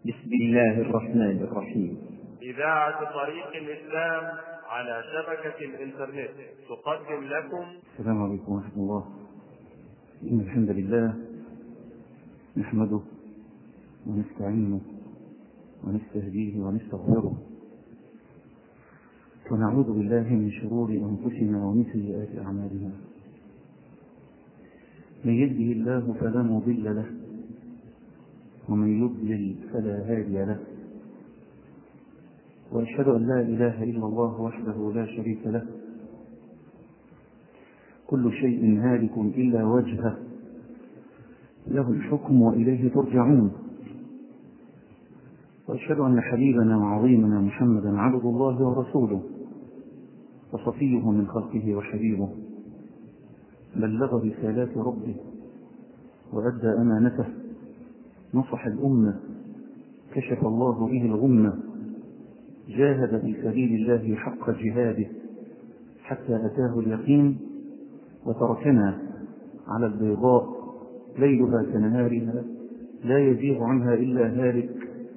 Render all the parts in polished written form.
بسم الله الرحمن الرحيم. إذاعة طريق الإسلام على شبكة الإنترنت تقدم لكم. السلام عليكم ورحمة الله. إن الحمد لله نحمده ونستعينه ونستهديه ونستغفره ونعوذ بالله من شرور أنفسنا ومن سيئات أعمالنا. من يهده الله فلا مضل له ومن يضلل فلا هادي له، وأشهد أن لا إله إلا الله وحده لا شريك له، كل شيء هالك إلا وجهه، له الحكم وإليه ترجعون. وأشهد أن حبيبنا وعظيمنا محمدا عبد الله ورسوله وصفيه من خلقه وحبيبه، بلغ رسالات ربه وأدى أمانته، نصح الأمة، كشف الله به الغمة، جاهد في سبيل الله حق جهاده حتى أتاه اليقين، وتركنا على البيضاء ليلها كنهارها لا يزيغ عنها إلا هالك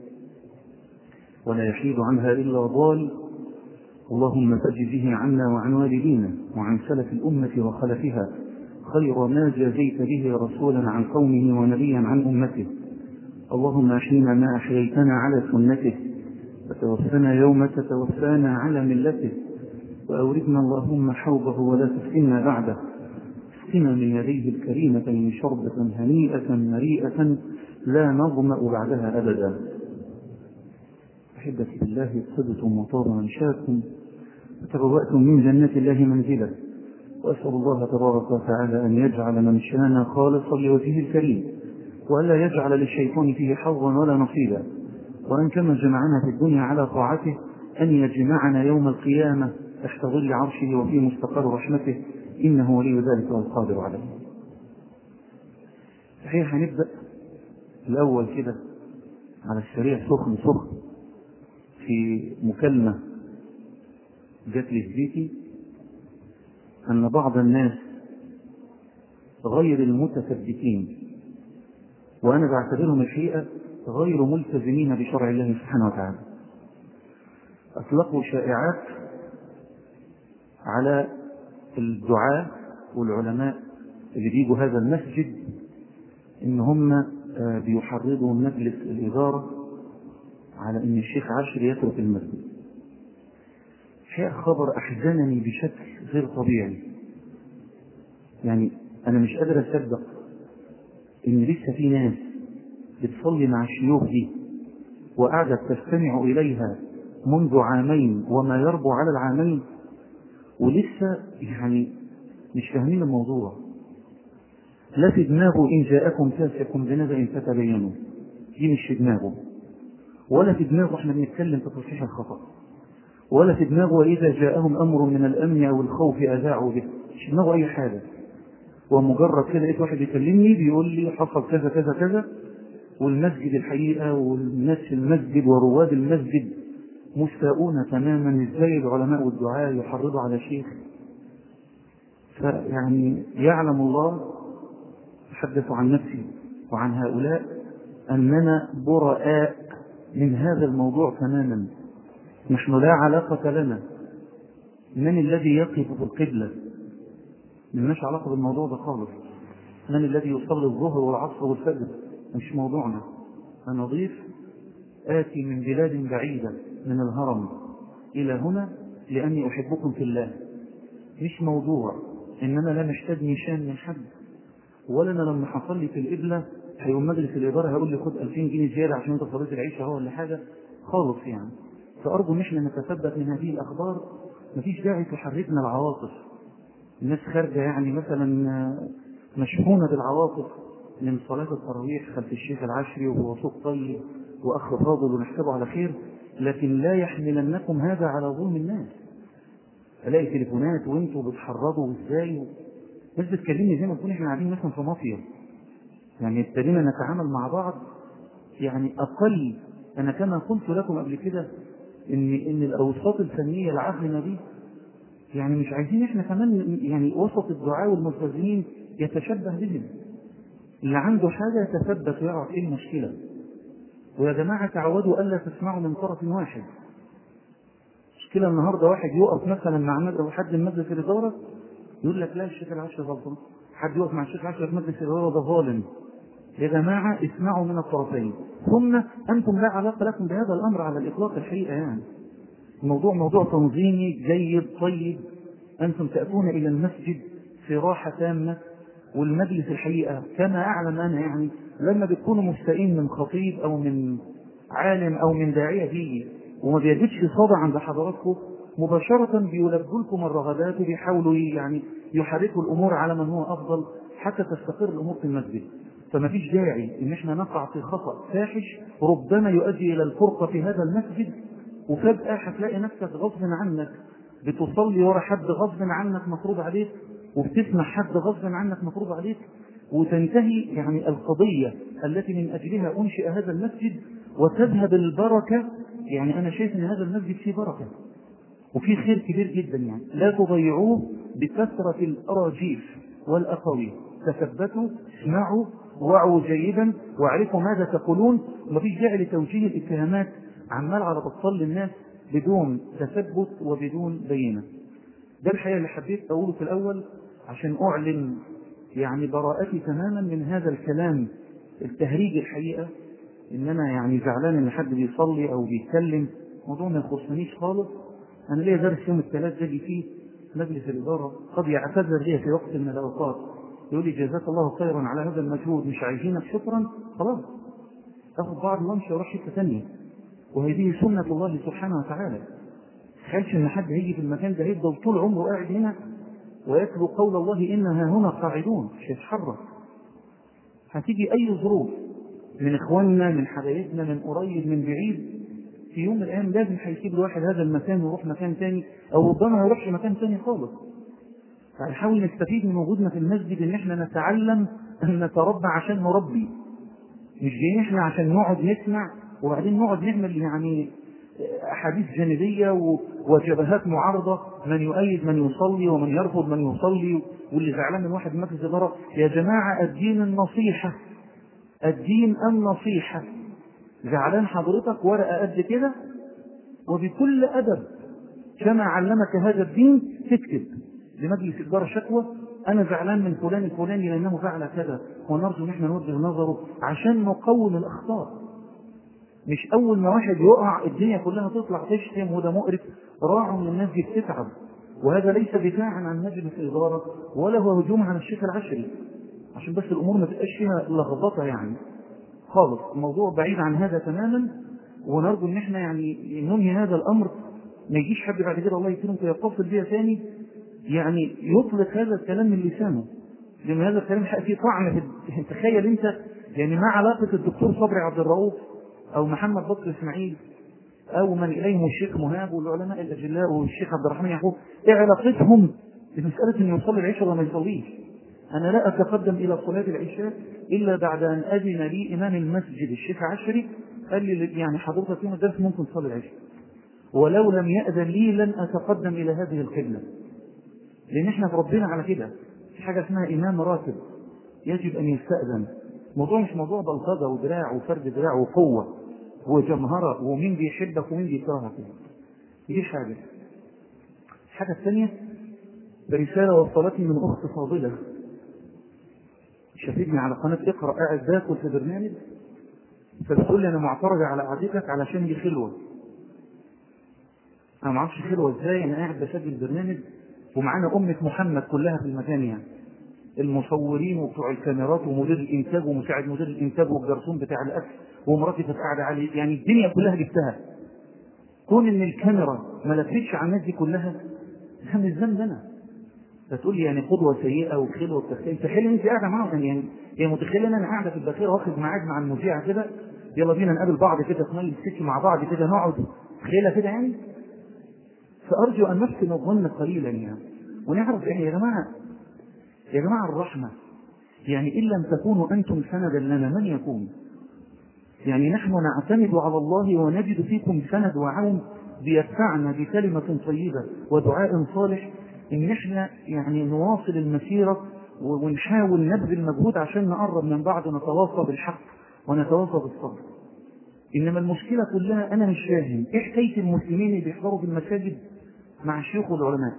ولا يحيد عنها إلا ضال. اللهم فاجزه عنا وعن والدينا وعن سلف الأمة وخلفها خير ما جازيت به رسولا عن قومه ونبيا عن أمته. اللهم أحينا ما أحييتنا على سنته، وتوفنا يوم تتوفانا على ملته، وأوردنا اللهم حوضه ولا تفتنا بعده. اسقنا من يديه الكريمة شربة هنيئة مريئة لا نظمأ بعدها أبدا. أحبتي بالله، اقتدتم وطاب منشاكم وتبوأتم من جنة الله منزلا، وأسأل الله تبارك وتعالى أن يجعل منشانا خالصا لوجهه الكريم، وألا يجعل للشيطان فيه حظا ولا نصيبا، وأن كما جمعنا في الدنيا على طاعته أن يجمعنا يوم القيامة تحت ظل عرشه وفي مستقر رحمته، إنه ولي ذلك والقادر عليه. صحيح، هنبدأ الأول كده على السريع سخن في مكالمة جات لي في بيتي أن بعض الناس غير المتثبتين، وأنا بعتبرهم الحقيقة غير ملتزمين بشرع الله سبحانه وتعالى، أطلقوا شائعات على الدعاة والعلماء اللي بيجوا هذا المسجد إن هم بيحرضوا مجلس الإدارة على إن الشيخ عاشر يترك المسجد. شيء خبر أحزنني بشكل غير طبيعي. يعني أنا مش قادر أصدق إن لسه في ناس بتصلي مع الشيوخ دي وقاعدة تستمع إليها منذ عامين وما يربو على العامين، ولسه يعني مش فاهمين الموضوع. لا في دماغه إن جاءكم فاسق بنبأ فتبينوا، دي مش في دماغه، ولا في دماغه احنا بنتكلم في تصحيح الخطأ، ولا في دماغه وإذا جاءهم أمر من الأمن أو الخوف أذاعوا به، مش في دماغه أي حاجة. ومجرد كده لقيت واحد يكلمني بيقول لي حصل كذا كذا كذا، والمسجد الحقيقة والناس في المسجد ورواد المسجد مستاءون تماما. ازاي العلماء والدعاء يحرضوا على شيخ؟ فيعني يعلم الله، أتحدث عن نفسي وعن هؤلاء، أننا براء من هذا الموضوع تماما. نحن لا علاقة لنا من الذي يقف في القبلة، ملناش علاقة بالموضوع ده خالص. من الذي يصلي الظهر والعصر والفجر، مش موضوعنا. أنا ضيف آتي من بلاد بعيدة من الهرم إلى هنا لأني أحبكم في الله، مش موضوع إننا لا نشتد نشان من حد، ولا أنا لما حصل لي في القبلة هيقوم مجلس الإدارة هيقول لي خد 2000 جنيه زيادة عشان أنت صليت العيشة هو ولا حاجة خالص يعني. فأرجو إن احنا نتثبت من هذه الأخبار. مفيش داعي تحركنا العواطف. الناس خارجة يعني مثلا مشحونة بالعواطف من صلاة التراويح خلف الشيخ العشري وهو صوت طيب وأخ فاضل ونحسبه على خير، لكن لا يحملنكم هذا على ظلم الناس. ألاقي تليفونات وانتوا بتحرضوا ازاي، ناس بتكلمني زي ما نكون احنا قاعدين مثلا في مافيا. يعني ابتدينا نتعامل مع بعض يعني أقل. أنا كما قلت لكم قبل كده إن الأوساط الفنية العظيمة دي يعني مش عايزين احنا كمان يعني وسط الدعاء والملتزمين يتشبه بهم. اللي عنده حاجة يتثبت ويعرف ايه المشكلة. ويا جماعة تعودوا ألا تسمعوا من طرف واحد. مشكلة النهاردة واحد يقف مثلا مع حد من مجلس الإدارة يقول لك لا الشيخ العشري غلطان، حد يقف مع الشيخ العشري في مجلس الإدارة ده ظالم. يا جماعة اسمعوا من الطرفين. ثم أنتم لا علاقة لكم بهذا الأمر على الإطلاق الحقيقة، يعني الموضوع موضوع تنظيمي جيد طيب. أنتم تأتون إلى المسجد في راحة تامة، والمجلس الحقيقة كما أعلم أنا يعني لما بتكونوا مستائين من خطيب أو من عالم أو من داعية بيجي وما بيجدش صدى عند حضراتكم مباشرة بيلبوا لكم الرغبات وبيحاولوا يعني يحركوا الأمور على من هو أفضل حتى تستقر الأمور في المسجد. فما فيش داعي إن احنا نقع في خطأ فاحش ربما يؤدي إلى الفرقة في هذا المسجد، وفجأة هتلاقي نفسك غصب عنك بتصلي ورا حد غصب عنك مفروض عليك، وبتسمع حد غصب عنك مفروض عليك، وتنتهي يعني القضية التي من أجلها أنشئ هذا المسجد وتذهب البركة. يعني أنا شايف أن هذا المسجد فيه بركة وفيه خير كبير جدا، يعني لا تضيعوه بكثرة الأراجيف والأقاويل. تثبتوا، اسمعوا، وعوا جيدا، واعرفوا ماذا تقولون. ومفيش داعي لتوجيه الاتهامات عمال على بطال للناس بدون تثبت وبدون بينة. ده الحقيقة اللي حبيت أقوله في الأول عشان أعلن يعني براءتي تماما من هذا الكلام التهريج الحقيقة. إن أنا يعني زعلان إن حد بيصلي أو بيتكلم، موضوع ما يخصنيش خالص. أنا ليا درس يوم الثلاث باجي فيه مجلس الإدارة قد يعتذر لي في وقت من الأوقات يقول لي جزاك الله خيرا على هذا المجهود، مش عايزينك شكرا، خلاص أخذ بعض وامشي وأروح حتة ثانية. وهذه سنة الله سبحانه وتعالى. تخيلش إن حد هيجي في المكان ده يفضل طول عمره قاعد هنا ويتلو قول الله إنها هنا قاعدون، مش هيتحرك. هتيجي أي ظروف من إخواننا من حبايبنا من قريب من بعيد، في يوم من الأيام لازم هيسيب الواحد هذا المكان ويروح مكان ثاني، أو ربما ما يروحش مكان ثاني خالص. فنحاول نستفيد من وجودنا في المسجد إن إحنا نتعلم أن نتربى عشان نربي، مش جايين إحنا عشان نقعد نسمع وبعدين نقعد نعمل يعني أحاديث جانبية وجبهات معارضة، من يؤيد من يصلي ومن يرفض من يصلي، واللي زعلان من واحد مجلس إدارة. يا جماعة الدين النصيحة، الدين النصيحة. زعلان حضرتك ورقة قد كده وبكل أدب كما علمك هذا الدين تكتب لمجلس إدارة شكوى أنا زعلان من فلان الفلاني لأنه فعل كذا، ونرجو نحن نوجه نظره عشان نقوم الأخطاء. مش أول ما واحد يقع الدنيا كلها تطلع تشتم وده مقرف. راعوا من الناس دي بتتعب، وهذا ليس دفاعا عن مجلس الإدارة ولا هو هجوم عن الشيخ العشري، عشان بس الأمور ما تبقاش فيها لخبطة يعني خالص. الموضوع بعيد عن هذا تماما، ونرجو ان احنا يعني ننهي هذا الامر. ما يجيش حد بعد كده الله يكرمك يتصل بيها ثاني يعني يطلق هذا الكلام من لسانه، لان هذا الكلام فيه طعن في تخيل انت يعني ما علاقه الدكتور صبري عبد الرؤوف او محمد بكر اسماعيل او من اليهم الشيخ مهاب والعلماء الاجلاء والشيخ عبد الرحمن يعقوب، ايه علاقتهم بمساله انه يصلي العشاء ولا ما يصليش؟ أنا لا أتقدم إلى صلاة العشاء إلا بعد أن أذن لي إمام المسجد الشيخ عشري قال لي يعني حضرتك يوم الدرس ممكن تصلي العشاء، ولو لم يأذن لي لن أتقدم إلى هذه القبلة، لأن إحنا ربنا على كده. في حاجة اسمها إمام راتب يجب أن يستأذن. الموضوع مش موضوع بلطجة ودراع وفرد دراع وقوة وجمهرة ومين بيحبك ومين بيكرهك. دي حاجة. الحاجة الثانية برسالة وصلتني من أخت فاضلة شافتني على قناة اقرأ قاعد باكل في برنامج، فبتقول لي أنا معترضة على قعدتك علشان دي خلوة. أنا ما اعرفش خلوة إزاي، أنا قاعد بسجل برنامج ومعانا أمة محمد كلها في المكان، يعني المصورين وبتوع الكاميرات ومدير الإنتاج ومساعد مدير الإنتاج والجرسون بتاع الأكل ومراتي كانت قاعدة عليه، يعني الدنيا كلها جبتها. كون إن الكاميرا ما لفتش على الناس دي كلها ده مش ذنب أنا. فتقول لي يعني قدوة سيئة وخلوة وتخيل. تخيل انت قاعدة معاهم يعني متخيل ان انا قاعدة في البخير واخد ميعاد مع المذيعة كده، يلا بينا نقابل بعض كده في مجلس السكي مع بعض كده نقعد تخيلها كده يعني. فأرجو أن نحسن الظن قليلا يعني، ونعرف يعني يا جماعة الرحمة يعني إن لم تكونوا أنتم سندا لنا من يكون؟ يعني نحن نعتمد على الله ونجد فيكم سند وعون بيدفعنا بكلمة طيبة ودعاء صالح إن احنا يعني نواصل المسيرة ونحاول نبذل مجهود عشان نقرب من بعض ونتواصى بالحق ونتواصى بالصبر. إنما المشكلة كلها أنا مش فاهم إيه حكاية المسلمين اللي بيحضروا في المساجد مع الشيوخ والعلماء.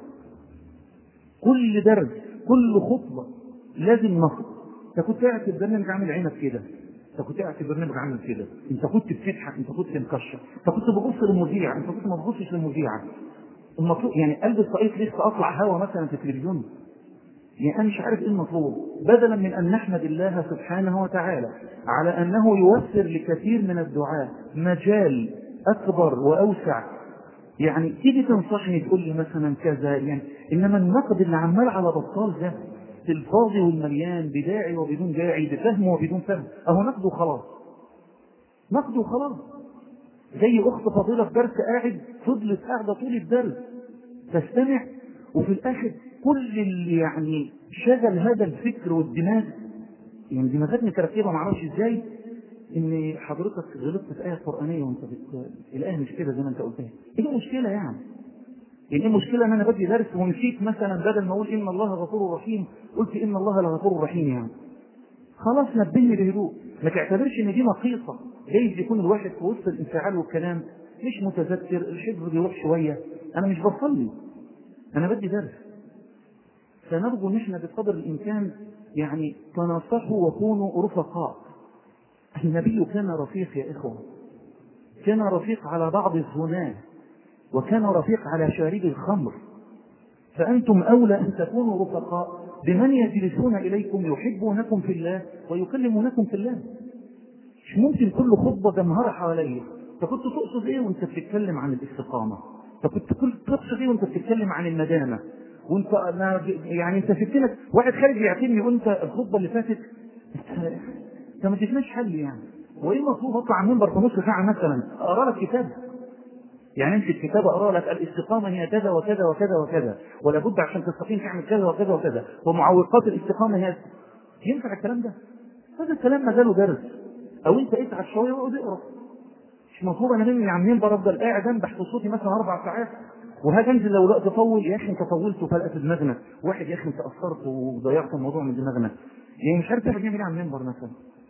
كل درس كل خطبة لازم نص. أنت كنت قاعد في البرنامج عامل عينك كده، أنت كنت قاعد في البرنامج عامل كده، أنت كنت بتضحك، أنت كنت مكشر، أنت كنت بتبص للمذيع، أنت كنت ما بتبصش للمذيعة. المطلوب يعني قلب الطريق لسه أطلع هوا مثلا في التلفزيون. يعني أنا مش عارف إيه المطلوب، بدلا من أن نحمد الله سبحانه وتعالى على أنه يوفر لكثير من الدعاء مجال أكبر وأوسع. يعني تيجي تنصحني تقول لي مثلا كذا يعني، إنما النقد اللي عمال على بطال ده في الفاضي والمليان، بداعي وبدون داعي، بفهم وبدون فهم، أهو نقده خلاص، نقده خلاص. زي أخت فاضلة في درس قاعد فضلت قاعدة طول الدرس تستمع، وفي الآخر كل اللي يعني شغل هذا الفكر والدماغ، يعني دماغات متركبة معرفش ازاي، ان حضرتك غلطت في آية قرآنية وانت الآية مش كده زي ما انت قلتها. ايه المشكلة يعني ايه المشكلة ان انا بدي درس ونسيت مثلا بدل ما اقول ان الله غفور رحيم قلت ان الله لغفور رحيم؟ يعني خلاص نبهني بهدوء، ما تعتبرش ان دي نقيصة. جايز يكون الواحد في وسط الانفعال والكلام مش متذكر، الحفظ بيروح شوية، انا مش بصلي، انا بدي درس. فنرجو ان احنا بقدر الامكان يعني تناصحوا وكونوا رفقاء. النبي كان رفيق يا اخوه، كان رفيق على بعض الزناه، وكان رفيق على شارب الخمر. فانتم اولى ان تكونوا رفقاء بمن يجلسون اليكم يحبونكم في الله ويكلمونكم في الله. مش ممكن كل خطبه جمهره حواليا انت كنت تقصد ايه وانت بتتكلم عن الاستقامه، انت كنت تقصد ايه وانت بتتكلم عن الندامه، وانت يعني انت سبتنا واحد خارج يعتمني وانت الخطبه اللي فاتت انت ما تفهمش حل يعني. وايه المطلوب اطلع عن منبر في نص ساعه مثلا اقرا لك كتاب؟ يعني انت الكتاب اقرا لك الاستقامه هي كذا وكذا وكذا وكذا، ولا بد عشان تستقيم تعمل كذا وكذا وكذا، ومعوقات الاستقامه هي، ينفع الكلام ده؟ هذا الكلام مجاله درس، او انت اتعب شويه واقعد اقرا. مش مطلوب انا مني عن منبر افضل قاعد انبح في صوتي مثلا 4 ساعات وهاجي انزل لو الوقت طول. يا اخي انت طولت وفلقت دماغنا، واحد يا اخي انت قصرت وضيعت الموضوع من دماغنا، يعني مش عارف واحد يعمل ايه على المنبر مثلا.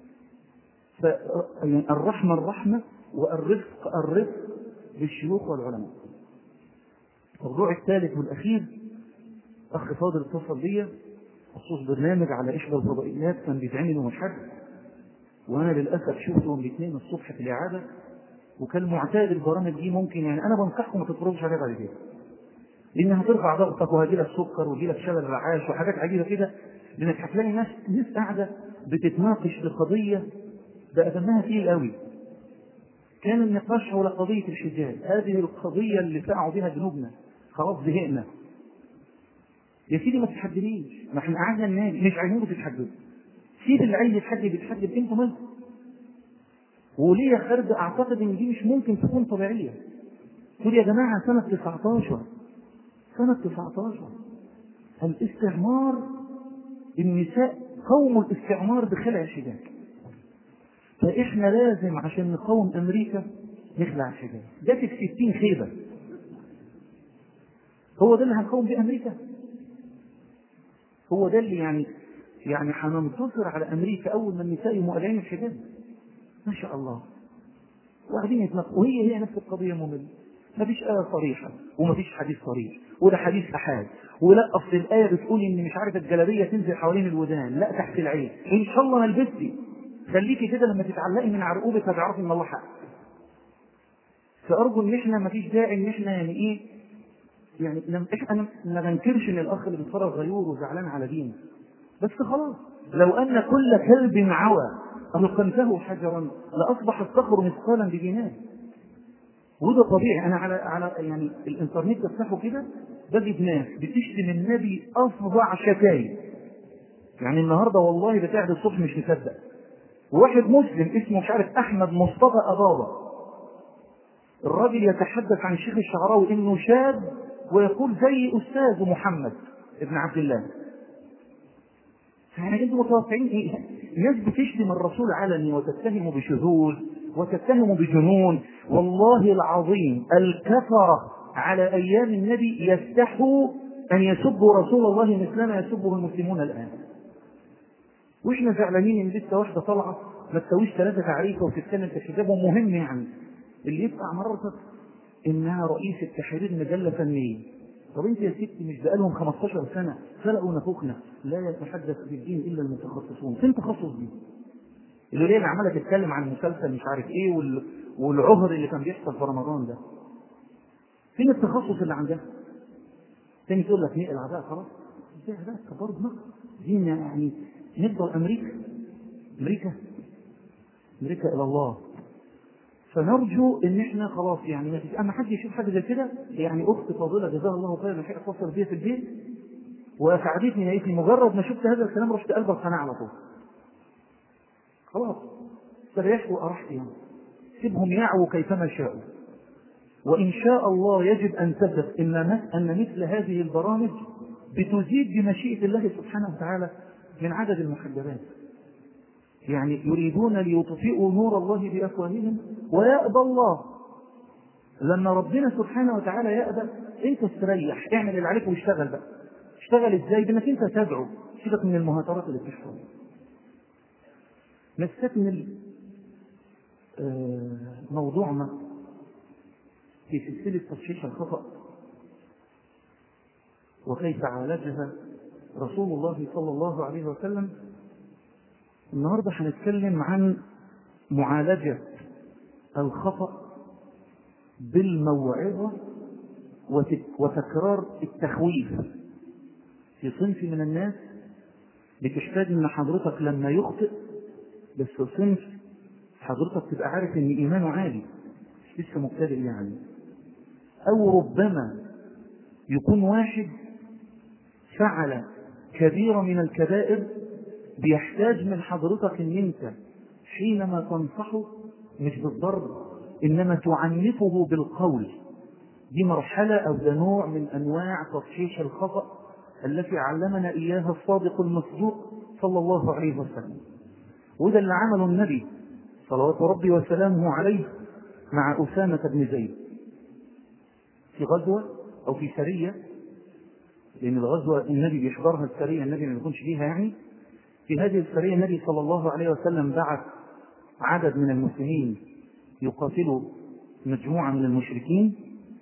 فالرحمه الرحمه والرفق الرفق بالشيوخ والعلماء. الموضوع الثالث والاخير، اخ فاضل اتصل بيا بخصوص برنامج على احدى الفضائيات كان بيتعمل يوم الاحد، وانا للاسف شفته من الاثنين الصبح في الاعاده، وكان معتاد البرامج دي ممكن يعني انا بنصحكم ما تتفرجوش عليها بعد كده، لانها هترفع ضغطك وهيجي لك سكر ويجي لك شلل رعاش وحاجات عجيبه كده، لانك هتلاقي ناس قاعده بتتناقش بقضيه بقى دمها تقيل قوي. كان النقاش حول قضيه الحجاب، هذه القضيه اللي سعوا بها جنوبنا، خلاص زهقنا. يا سيدي ما تتحدنيش، ما احنا قعدنا الناس مش عايزينكم تتحدوا، سيب اللي عايز يتحدد يتحدد، انتوا مالكم؟ وليه خارجه اعتقد ان دي مش ممكن تكون طبيعيه. تقول يا جماعه سنه 19 الاستعمار، النساء قوم الاستعمار بخلع الحجاب، فاحنا لازم عشان نقاوم امريكا نخلع الحجاب. ده في 60 خيبه، هو ده اللي هنقاوم بيه امريكا؟ هو ده اللي يعني هننتصر على امريكا اول ما النساء يمقلعين الحجاب؟ ما شاء الله. وبعدين يتناقشوا وهي نفس القضيه ممله، ما فيش آية صريحة وما فيش حديث صريح، ولا حديث أحاد، ولا أصل الآية بتقول إن مش عارف الجلابية تنزل حوالين الودان، لا تحت العين، إن شاء الله ما لبستي، خليكي كده لما تتعلقي من عرقوبك هتعرفي إن الله حق. فأرجو إن إحنا ما فيش داعي إن إحنا يعني إيه، يعني أنا ما بنكرش إن الأخ اللي بيتفرج غيور وزعلان على دينه، بس خلاص لو أن كل كلب عوى ألقمته حجرا لأصبح الصخر مثقالا بدينار. وده طبيعي. انا على يعني الانترنت بفتحه كده بجد ناس بتشتم النبي افظع شتايم. يعني النهارده والله بتاع الصبح مش مصدق، وواحد مسلم اسمه مش عارف احمد مصطفى اباضه، الراجل يتحدث عن الشيخ الشعراوي انه شاب ويقول زي استاذ محمد ابن عبد الله. يعني انتم متوقعين ايه؟ ناس بتشتم الرسول علني وتتهمه بشذوذ وتتهمه بجنون. والله العظيم الكفرة على ايام النبي يستحوا ان يسبوا رسول الله مثلما يسبه المسلمون الان، واحنا زعلانين ان لسه واحده طالعه ما تسويش 3 تعريفة وتتكلم في الحجاب. ومهم يعني اللي يدفع مرتك إنها رئيسة تحرير مجلة فنية. طب انت يا ستي مش بقالهم 15 سنة سرقوا نفوخنا؟ لا يتحدث بالدين إلا المتخصصون. فين تخصص دي؟ اللي ليه عمالة تتكلم عن مسلسل مش عارف ايه والعهر اللي كان بيحصل في رمضان ده. فين التخصص اللي عندها؟ تاني تقول لك نقل العداء خلاص. ازاي عداء؟ كبار دماغ دي يعني نفضل امريكا الى الله. فنرجو ان احنا خلاص يعني اما حد يشوف حاجه زي كده، يعني اخت فاضله جزاها الله خيرا الحقيقه اتصل بيها في البيت وساعدتني نايتي، مجرد ما شفت هذا الكلام رحت قلب القناه على طول. خلاص استريحت وارحت يعني. سيبهم يعوا كيفما شاءوا. وان شاء الله يجب ان تثق ان مثل هذه البرامج بتزيد بمشيئه الله سبحانه وتعالى من عدد المحجبات. يعني يريدون ليطفئوا نور الله بافواههم ويأبى الله. لما ربنا سبحانه وتعالى يأبى انت استريح، اعمل اللي عليك واشتغل بقى. اشتغل ازاي؟ بانك انت تدعو، سيبك من المهاترات اللي بتحصل. نستكمل موضوعنا في سلسلة تصحيح الخطأ وكيف عالجها رسول الله صلى الله عليه وسلم. النهاردة هنتكلم عن معالجة الخطأ بالموعظة وتكرار التخويف. في صنف من الناس بتحتاج ان حضرتك لما يخطئ، بس صنف حضرتك تبقى عارف ان ايمانه عالي مش لسه مبتدئ يعني. او ربما يكون واحد فعل كبيرة من الكبائر بيحتاج من حضرتك ان انت حينما تنصحه مش بالضرب انما تعنفه بالقول. دي مرحلة او ده نوع من انواع تصحيح الخطأ التي علمنا اياها الصادق المصدوق صلى الله عليه وسلم. وده اللي عمله النبي صلوات ربي وسلامه عليه مع أسامة بن زيد في غزوة او في سرية، لان الغزوة النبي بيحضرها، السرية النبي ما يكونش فيها يعني. في هذه السرية النبي صلى الله عليه وسلم بعث عدد من المسلمين يقاتلوا مجموعة من المشركين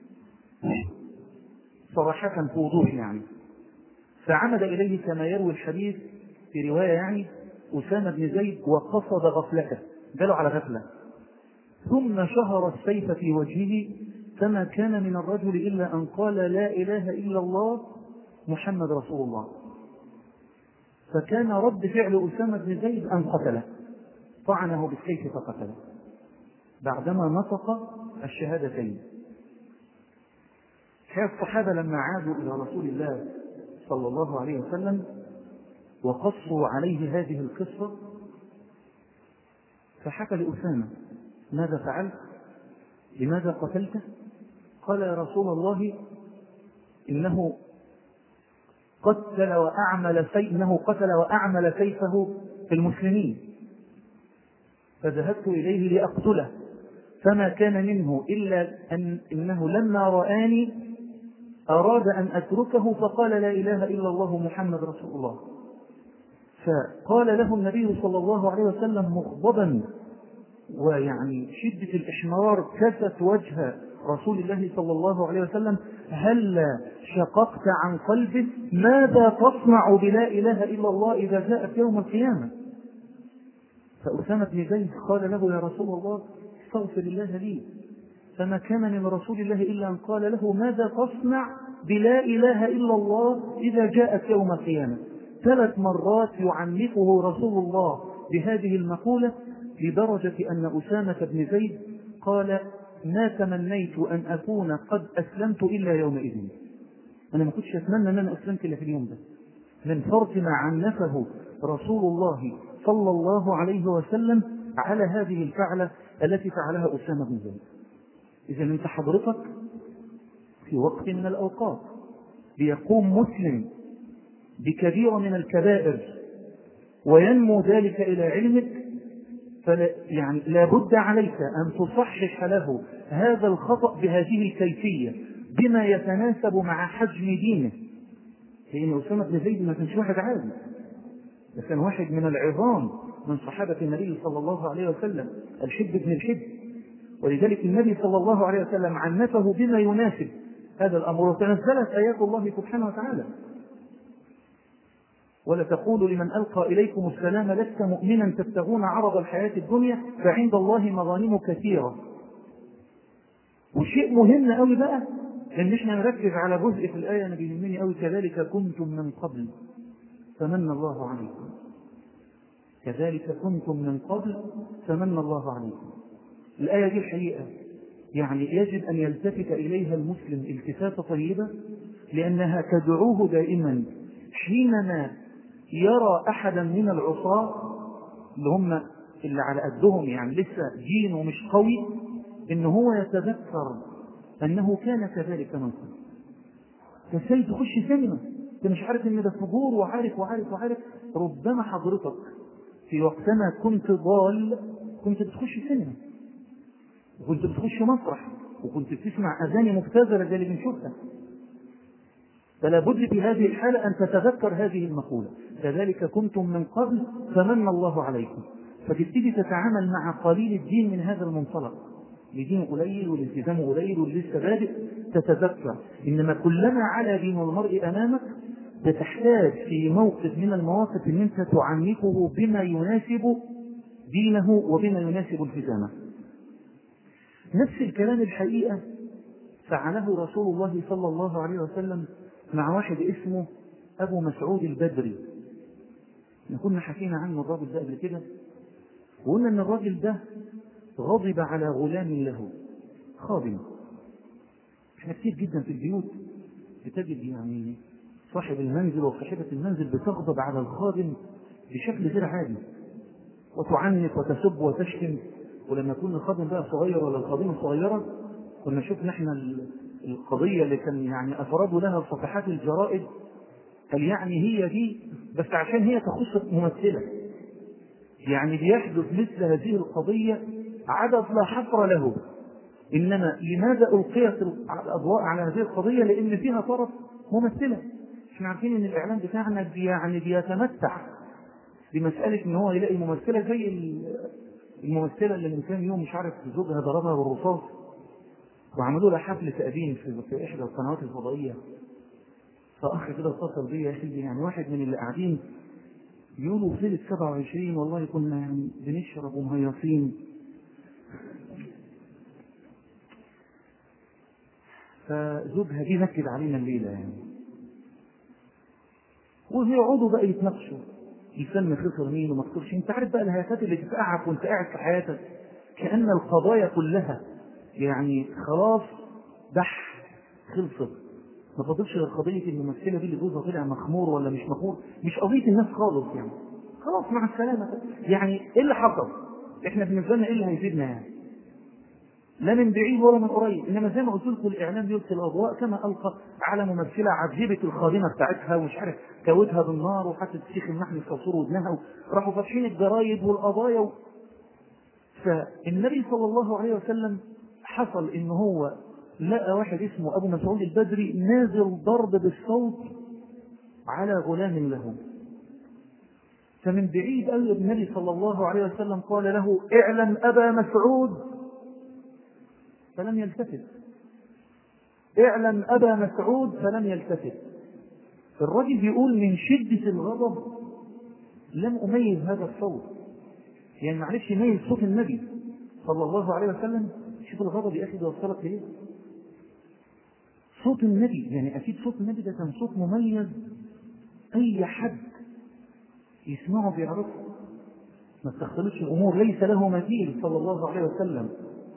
صراحة في وضوح يعني. فعمد إليه كما يروي الحديث في رواية يعني أسامة بن زيد وقصد غفلته، جاله على غفلة، ثم شهر السيف في وجهه فما كان من الرجل إلا أن قال لا إله إلا الله محمد رسول الله. فكان رد فعل أسامة بن زيد أن قتله، طعنه بالسيف فقتله بعدما نطق الشهادتين. الصحابة لما عادوا إلى رسول الله صلى الله عليه وسلم وقصوا عليه هذه القصة فحكى لأسامة ماذا فعلت؟ لماذا قتلته؟ قال يا رسول الله إنه قتل وأعمل سيفه في المسلمين فذهبت إليه لأقتله فما كان منه إلا إنه لما رآني أراد أن أتركه فقال لا إله إلا الله محمد رسول الله. فقال له النبي صلى الله عليه وسلم مغضبا ويعني شدة الإحمرار كست وجه رسول الله صلى الله عليه وسلم هل شققت عن قلبه ماذا تصنع بلا إله إلا الله إذا جاءت يوم القيامة؟ فأسامة بن زيد قال له يا رسول الله استغفر الله لي. فما كان من رسول الله إلا أن قال له ماذا تصنع بلا إله إلا الله إذا جاءت يوم القيامة. 3 مرات يعنفه رسول الله بهذه المقولة لدرجة أن أسامة بن زيد قال ما تمنيت أن أكون قد أسلمت إلا يومئذ. أنا ما كنتش أتمنى أن أنا أسلمت إلا في اليوم ده، من فرط ما عنفه رسول الله صلى الله عليه وسلم على هذه الفعلة التي فعلها أسامة بن زيد. إذا أنت حضرتك في وقت من الأوقات بيقوم مسلم بكبيرة من الكبائر وينمو ذلك إلى علمك، يعني لا بد عليك أن تصحح له هذا الخطأ بهذه الكيفية بما يتناسب مع حجم دينه. لأن أسامة بن زيد ما كانش واحد عادي، ده كان واحد من العظام من صحابة النبي صلى الله عليه وسلم، الحب ابن الحب. ولذلك النبي صلى الله عليه وسلم عنفه بما يناسب هذا الأمر، وتنزلت آيات الله سبحانه وتعالى: ولا تقولوا لمن ألقى إليكم السلام لست مؤمنا تبتغون عرض الحياة الدنيا فعند الله مغانم كثيرة. وشيء مهم قوي بقى ان احنا نركز على جزء في الآية، انا بيهمني قوي: كذلك كنتم من قبل فمن الله عليكم. كذلك كنتم من قبل فمن الله عليكم. الآية دي الحقيقة يعني يجب أن يلتفت إليها المسلم التفاتة طيبة، لأنها تدعوه دائما حينما يرى أحدا من العصاة اللي هم اللي على قدهم يعني لسه دينه مش قوي، إن هو يتذكر أنه كان كذلك من قبل. فازاي تخش سينما انت مش عارف ان ده فجور وعارف وعارف وعارف؟ ربما حضرتك في وقتما كنت ضال كنت بتخش سينما، وكنت بتخش مسرح، وكنت بتسمع اغاني مبتذله زي اللي بنشوفها. فلا بد في هذه الحاله ان تتذكر هذه المقوله: كذلك كنتم من قبل فمن الله عليكم. فتبتدي تتعامل مع قليل الدين من هذا المنطلق، الدين قليل والالتزام قليل ولسه بادئ، تتذكر انما كلما على دين المرء امامك بتحتاج في موقف من المواقف ان انت تعنفه بما يناسب دينه وبما يناسب التزامه. نفس الكلام الحقيقه فعله رسول الله صلى الله عليه وسلم مع واحد اسمه ابو مسعود البدري. كنا حكينا عنه الراجل ده قبل كده، وقلنا ان الراجل ده غضب على غلام له خادم. احنا كتير جدا في البيوت بتجد يعني صاحب المنزل وصاحبة المنزل بتغضب على الخادم بشكل غير عادي، وتعنف وتسب وتشتم. ولما يكون الخادم بقى صغير ولا الخادمة صغيرة، كنا شفنا احنا القضية اللي كان يعني أفرادوا لها صفحات الجرائد، قال يعني هي دي بس عشان هي تخص ممثلة، يعني بيحدث مثل هذه القضية عدد لا حصر له. إنما لماذا ألقيت الأضواء على هذه القضية؟ لأن فيها طرف ممثلة. احنا عارفين إن الإعلام بتاعنا يعني بيتمتع بمسألة إن هو يلاقي ممثلة زي الممثلة اللي من كام يوم مش عارف زوجها ضربها بالرصاص وعملوا لها حفل تأبين في إحدى القنوات الفضائية. فأخي كده اتصل بي: يا سيدي يعني واحد من اللي قاعدين يقولوا في ليلة 27 والله كنا يعني بنشرب ومهيصين، فزوجها دي نكد علينا الليلة يعني، ويقعدوا بقى يتناقشوا الفن خسر مين وما خسرش. انت عارف بقى الهيافات اللي تتقعك وانت قاعد في حياتك، كأن القضايا كلها يعني خلاص خلصت، ما فاضلش غير قضية الممثلة دي اللي جوزها طلع مخمور ولا مش مخمور، مش قضية الناس خالص يعني، خلاص مع السلامة. يعني ايه اللي حصل؟ احنا بالنسبة لنا ايه اللي هيفيدنا يعني؟ لا من بعيد ولا من قريب. انما زي ما قلت لكم الاعلام يلقي الاضواء، كما القى على ممثله عذبت الخادمه بتاعتها ومش عارف كوتها بالنار وحطت الشيخ المحلي في صوره ودنها، وراحوا فاتحين الجرايد والقضايا فالنبي صلى الله عليه وسلم حصل ان هو لقى واحد اسمه ابو مسعود البدري نازل ضرب بالصوت على غلام له. فمن بعيد قال النبي صلى الله عليه وسلم قال له: اعلم ابا مسعود، فلم يلتفت. اعلم ابا مسعود فلم يلتفت. الرجل بيقول: من شدة الغضب لم اميز هذا الصوت، يعني معلش يميز صوت النبي صلى الله عليه وسلم. شوف الغضب يا اخي بيوصلك ليه. صوت النبي يعني اكيد صوت النبي ده كان صوت مميز، اي حد يسمعه بيعرفه، ما تختلطش الامور، ليس له مثيل صلى الله عليه وسلم.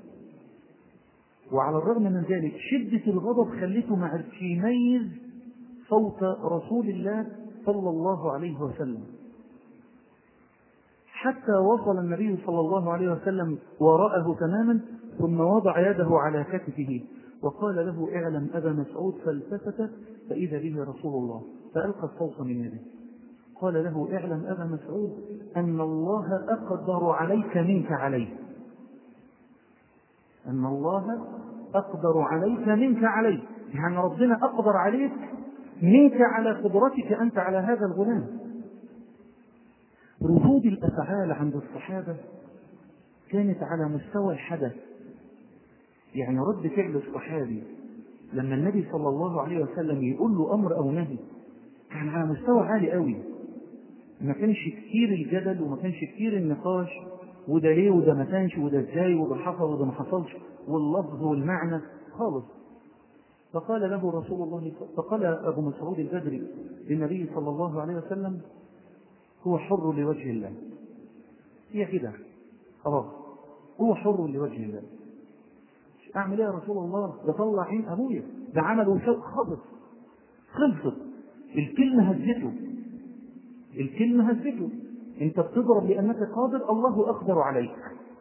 وعلى الرغم من ذلك شدة الغضب خلته ما عرفش يميز صوت رسول الله صلى الله عليه وسلم، حتى وصل النبي صلى الله عليه وسلم وراءه تماما، ثم وضع يده على كتفه وقال له: اعلم أبا مسعود. فالتفت فإذا به رسول الله، فألقى الصوت من يده. قال له: اعلم أبا مسعود أن الله أقدر عليك منك عليه، أن الله أقدر عليك منك عليه، يعني ربنا أقدر عليك منك على قدرتك أنت على هذا الغلام. ردود الأفعال عند الصحابة كانت على مستوى الحدث. يعني رد فعل الصحابي لما النبي صلى الله عليه وسلم يقول له أمر أو نهي كان على مستوى عالي قوي. ما كانش كتير الجدل وما كانش كتير النقاش، وده ليه وده ما كانش وده ازاي وده حصل وده ما حصلش واللفظ والمعنى خالص. فقال له رسول الله، فقال أبو مسعود البدري للنبي صلى الله عليه وسلم: هو حر لوجه الله. هي كده خلاص، هو حر لوجه الله. أعمل إيه يا رسول الله؟ ده طلع عين أبويا، ده عمل وسوء، خلصت. الكلمة هزته، الكلمة هزته. أنت بتضرب لأنك قادر، الله أقدر عليك.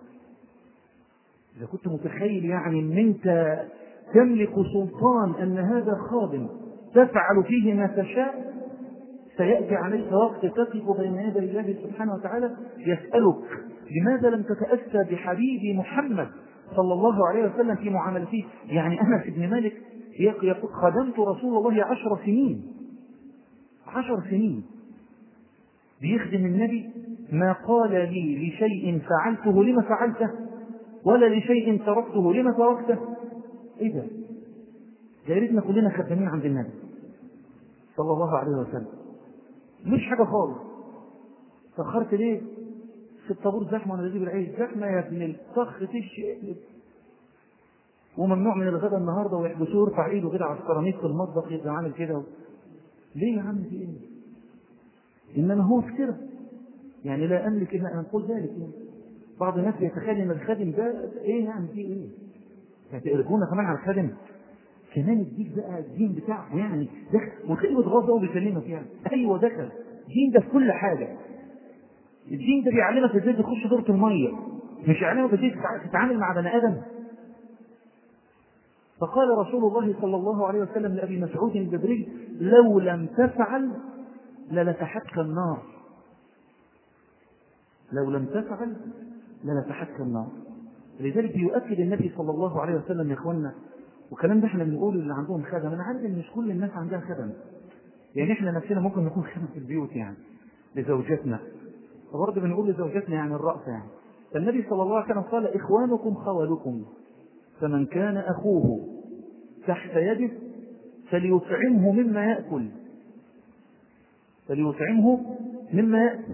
إذا كنت متخيل يعني أن أنت تملك سلطان أن هذا خادم تفعل فيه ما تشاء، سيأتي عليك وقت تقف بين يدي الله سبحانه وتعالى يسألك: لماذا لم تتأسى بحبيبي محمد صلى الله عليه وسلم في معاملته؟ يعني أنس بن مالك يقول: خدمت رسول الله 10 سنين، 10 سنين بيخدم النبي، ما قال لي لشيء فعلته لما فعلته، ولا لشيء تركته لما تركته. ايه ده؟ يا ريتنا كلنا خدامين عند النبي صلى الله عليه وسلم، مش حاجه خالص. تاخرت ليه؟ في الطابور زحمه وانا بجيب العيش، زحمه يا ابن الطخ تشقلب، وممنوع من الغداء النهارده، ويحبسوه يرفع ايده كده على السيراميك في المطبخ يبقى عامل كده. ليه يا عم في ايه؟ انما هو كده يعني، لا املك الا ان اقول ذلك. يعني بعض الناس يتخيل ان الخادم ده ايه يعني، في ايه؟ هتقرفونا كمان على الخادم، كمان يديك بقى الدين بتاعه يعني دخل، وتلاقيه متغاظ قوي بيكلمك يعني. ايوه دخل الدين ده في كل حاجه. الدين ده بيعلمك ازاي تخش دورة الميه، مش يعلمك ازاي تتعامل مع بني ادم. فقال رسول الله صلى الله عليه وسلم لأبي مسعود البدري: لو لم تفعل للتحك النار، لو لم تفعل للتحك النار. لذلك يؤكد النبي صلى الله عليه وسلم يا اخوانا، وكلام ده احنا بنقول اللي عندهم خدم. انا عارف ان مش كل الناس عندها خدم، يعني احنا نفسنا ممكن نكون خدم في البيوت يعني لزوجاتنا، وبرضه بنقول لزوجاتنا يعني الرأس يعني. فالنبي صلى الله عليه وسلم قال: اخوانكم خوالكم، فمن كان اخوه تحت يده فليطعمه مما يأكل، فليطعمه مما يأكل،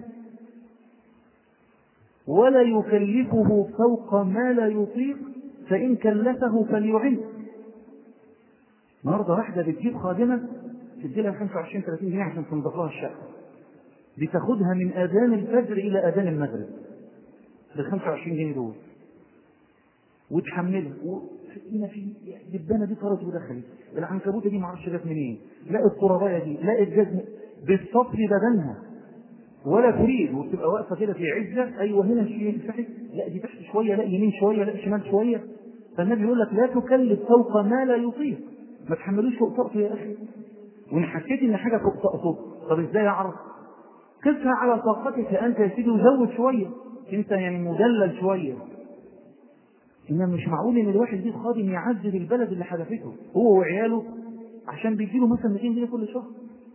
ولا يكلفه فوق ما لا يطيق، فإن كلفه فليعن. النهارده واحدة بتجيب خادمة تدي لها 25-30 جنيه عشان تنظف لها الشقة، بتاخدها من آذان الفجر إلى آذان المغرب بال25 جنيه دول، وتحملها. هنا في دبانة دي طارت ودخلت، العنكبوتة دي معرفش جت منين، لا القرباية دي، لا الجزم، بالصبر بدنها ولا تريد، وتبقى واقفة كده في عزة. أيوة هنا شيء تحت، لا دي تحت شوية، لا يمين شوية، لا شمال شوية. فالنبي يقول لك: لا تكلف فوق ما لا يطيق، ما تحملوش فوق طاقته يا أخي. وإن حسيت إن حاجة فوق طاقته، طب إزاي أعرف؟ قسها على طاقتك أنت يا سيدي، وزود شوية، أنت يعني مدلل شوية. إنما مش معقول إن الواحد دي خادم يعذب البلد اللي حدثته هو وعياله عشان بيجيله مثلا 200 جنيه كل شهر.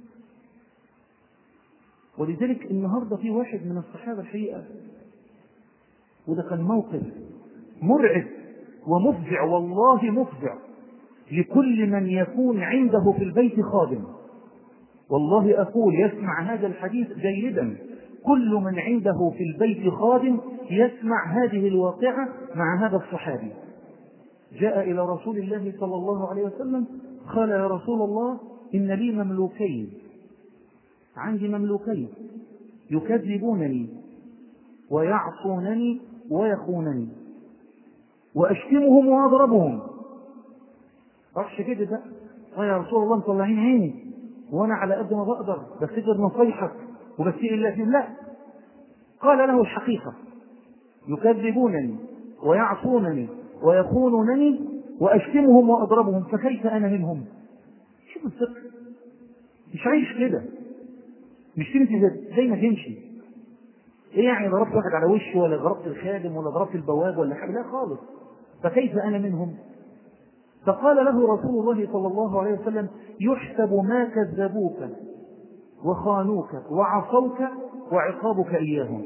ولذلك النهارده في واحد من الصحابة الحقيقة، وده كان موقف مرعب ومفزع، والله مفزع لكل من يكون عنده في البيت خادم. والله أقول يسمع هذا الحديث جيدا، كل من عنده في البيت خادم يسمع هذه الواقعة مع هذا الصحابي. جاء إلى رسول الله صلى الله عليه وسلم قال: يا رسول الله، إن لي مملوكين، عندي مملوكين يكذبونني ويعصونني ويخونني، وأشتمهم وأضربهم. رحش كده بقى: يا رسول الله مطلعين عيني، وأنا على قد ما بقدر بفتكر نصيحك وبسيء الله فيهم. لا، قال له الحقيقة: يكذبونني ويعصونني ويخونونني وأشتمهم وأضربهم، فكيف أنا منهم؟ شوف الفقه، مش عايش كده، مش تمشي زي ما تمشي. ايه يعني ضربت واحد على وشه، ولا ضربت الخادم، ولا ضربت البواب، ولا حاجه؟ لا خالص. فكيف انا منهم؟ فقال له رسول الله صلى الله عليه وسلم: يحسب ما كذبوك وخانوك وعصوك وعقابك إياهم.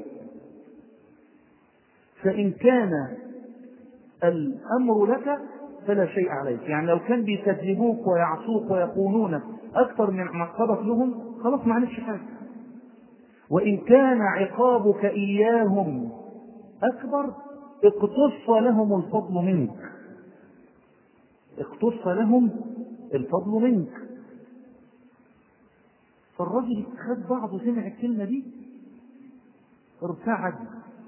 فإن كان الأمر لك فلا شيء عليك، يعني لو كان بيكذبوك ويعصوك ويقولون أكثر من عقابك لهم خلاص ما عليكش حاجة. وإن كان عقابك إياهم أكبر اقتص لهم الفضل منك، اقتص لهم الفضل منك. فالرجل خد بعضه سمع الكلمة دي ارتعد،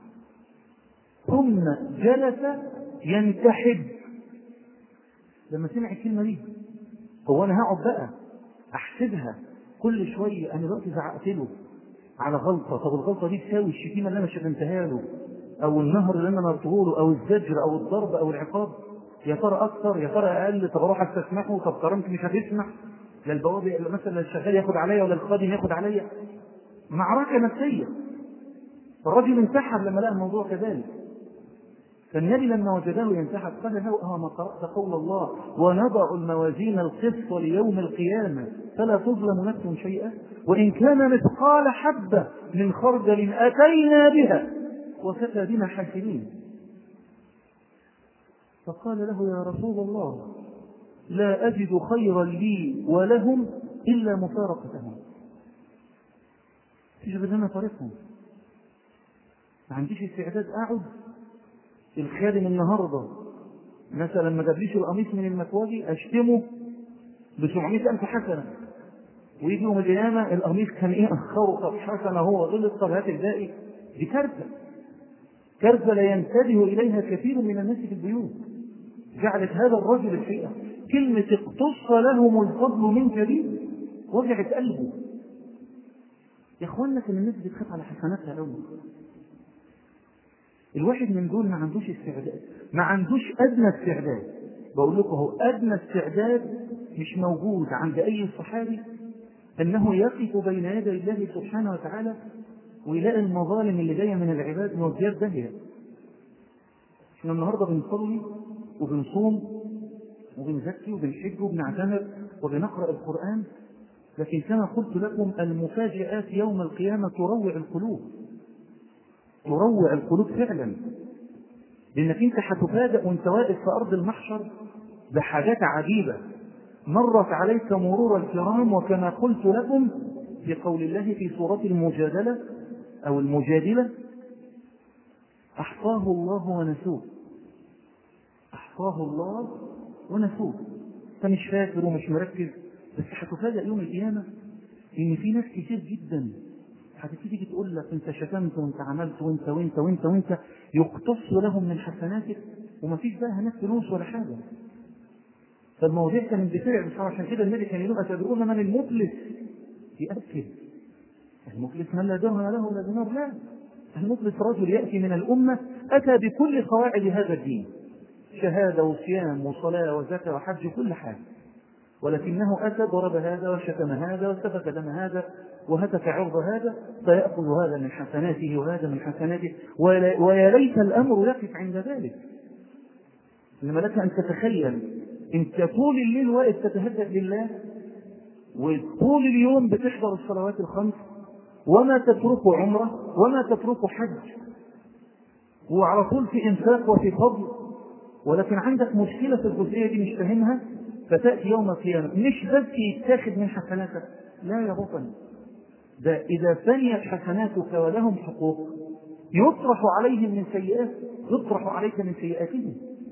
ثم جلس ينتحب. لما سمع الكلمة دي هو أنا هقعد بقى أحسبها كل شوية؟ أنا دلوقتي زعقت له على غلطة، طب الغلطة دي تساوي الشتيمة اللي أنا شتمتها له أو النهر اللي أنا نرته له أو الزجر أو الضرب أو العقاب؟ يا ترى أكثر يا ترى أقل؟ طب أروح أستسمحه؟ طب كرمت مش هتسمح؟ لا البوابي مثلا الشغال ياخد عليا ولا الخادم ياخد عليا؟ معركة نفسية. الرجل انسحب لما لقى الموضوع كذلك. فالنبي لما وجده ينسحب قال له ما قرأت قول الله ونضع الموازين القسط ليوم القيامة فلا تظلم نفس شيئا وإن كان مثقال حبة من خردل أتينا بها وكفى بنا حاسبين. فقال له يا رسول الله لا أجد خيرا لي ولهم إلا مفارقتهم، تجب لنا طريقهم، ما عنديش استعداد أقعد الخادم النهاردة مثلا ما جابليش القميص من المكواجي أشتمه ب700,000 حسنة، ويجي يوم القيامة القميص كان إيه أخره؟ طب حسنة هو غلط، طب هات الباقي. دي كارثة، كارثة لا ينتبه إليها كثير من الناس في البيوت. جعلت هذا الرجل الحقيقة كلمة اقتص لهم الفضل منك دي وجعت قلبه. يا اخوانا كان الناس بتخاف على حسناتها قوي. الواحد من دول ما عندوش استعداد، ما عندوش أدنى استعداد. بقول لكم هو أدنى استعداد مش موجود عند أي صحابي أنه يقف بين يدي الله سبحانه وتعالى ويلاقي المظالم اللي جاية من العباد موديات داهية. احنا النهارده بنصلي وبنصوم وبنزكي وبنحج وبنعتمر وبنقرأ القرآن، لكن كما قلت لكم المفاجآت يوم القيامة تروع القلوب، تروع القلوب فعلا. لأنك انت هتفاجأ وانت واقف في أرض المحشر بحاجات عجيبة مرت عليك مرور الكرام. وكما قلت لكم في قول الله في سورة المجادلة أو المجادلة أحصاه الله ونسوه، أحصاه الله ونسوه. فمش فاكر ومش مركز، بس هتفاجأ يوم القيامة إن في ناس كتير جدا هتيجي تقول لك انت شتمت وانت عملت وانت وانت وانت وانت، يقتص لهم من حسناتك وما فيش بقى هناك فلوس ولا حاجة. فالمواضيع كان اندفاع بصراحة. عشان كده النبي كان يقول أتدرون من المفلس؟ يأكد المفلس من لا درهم له ولا دينار؟ لا، المفلس رجل يأتي من الأمة أتى بكل قواعد هذا الدين، شهادة وصيام وصلاة وزكاة وحج كل حاجة، ولكنه أتى ضرب هذا وشتم هذا وسفك دم هذا وهتك عرض هذا، فيأخذ هذا من حسناته وهذا من حسناته. ويا ليت الأمر يقف عند ذلك. إنما لك أن تتخيل أنت طول الليل واقف تتهجد لله وطول اليوم بتحضر الصلوات الخمس وما تترك عمره وما تترك حج وعلى طول في إنفاق وفي فضل، ولكن عندك مشكلة في الجزئية دي مش فاهمها، فتأتي يوم القيامة مش بس يتاخد من حسناتك، لا يا بطل، ده إذا فنيت حسناتك ولهم حقوق يطرح عليهم من سيئات، يطرح عليك من سيئاتهم.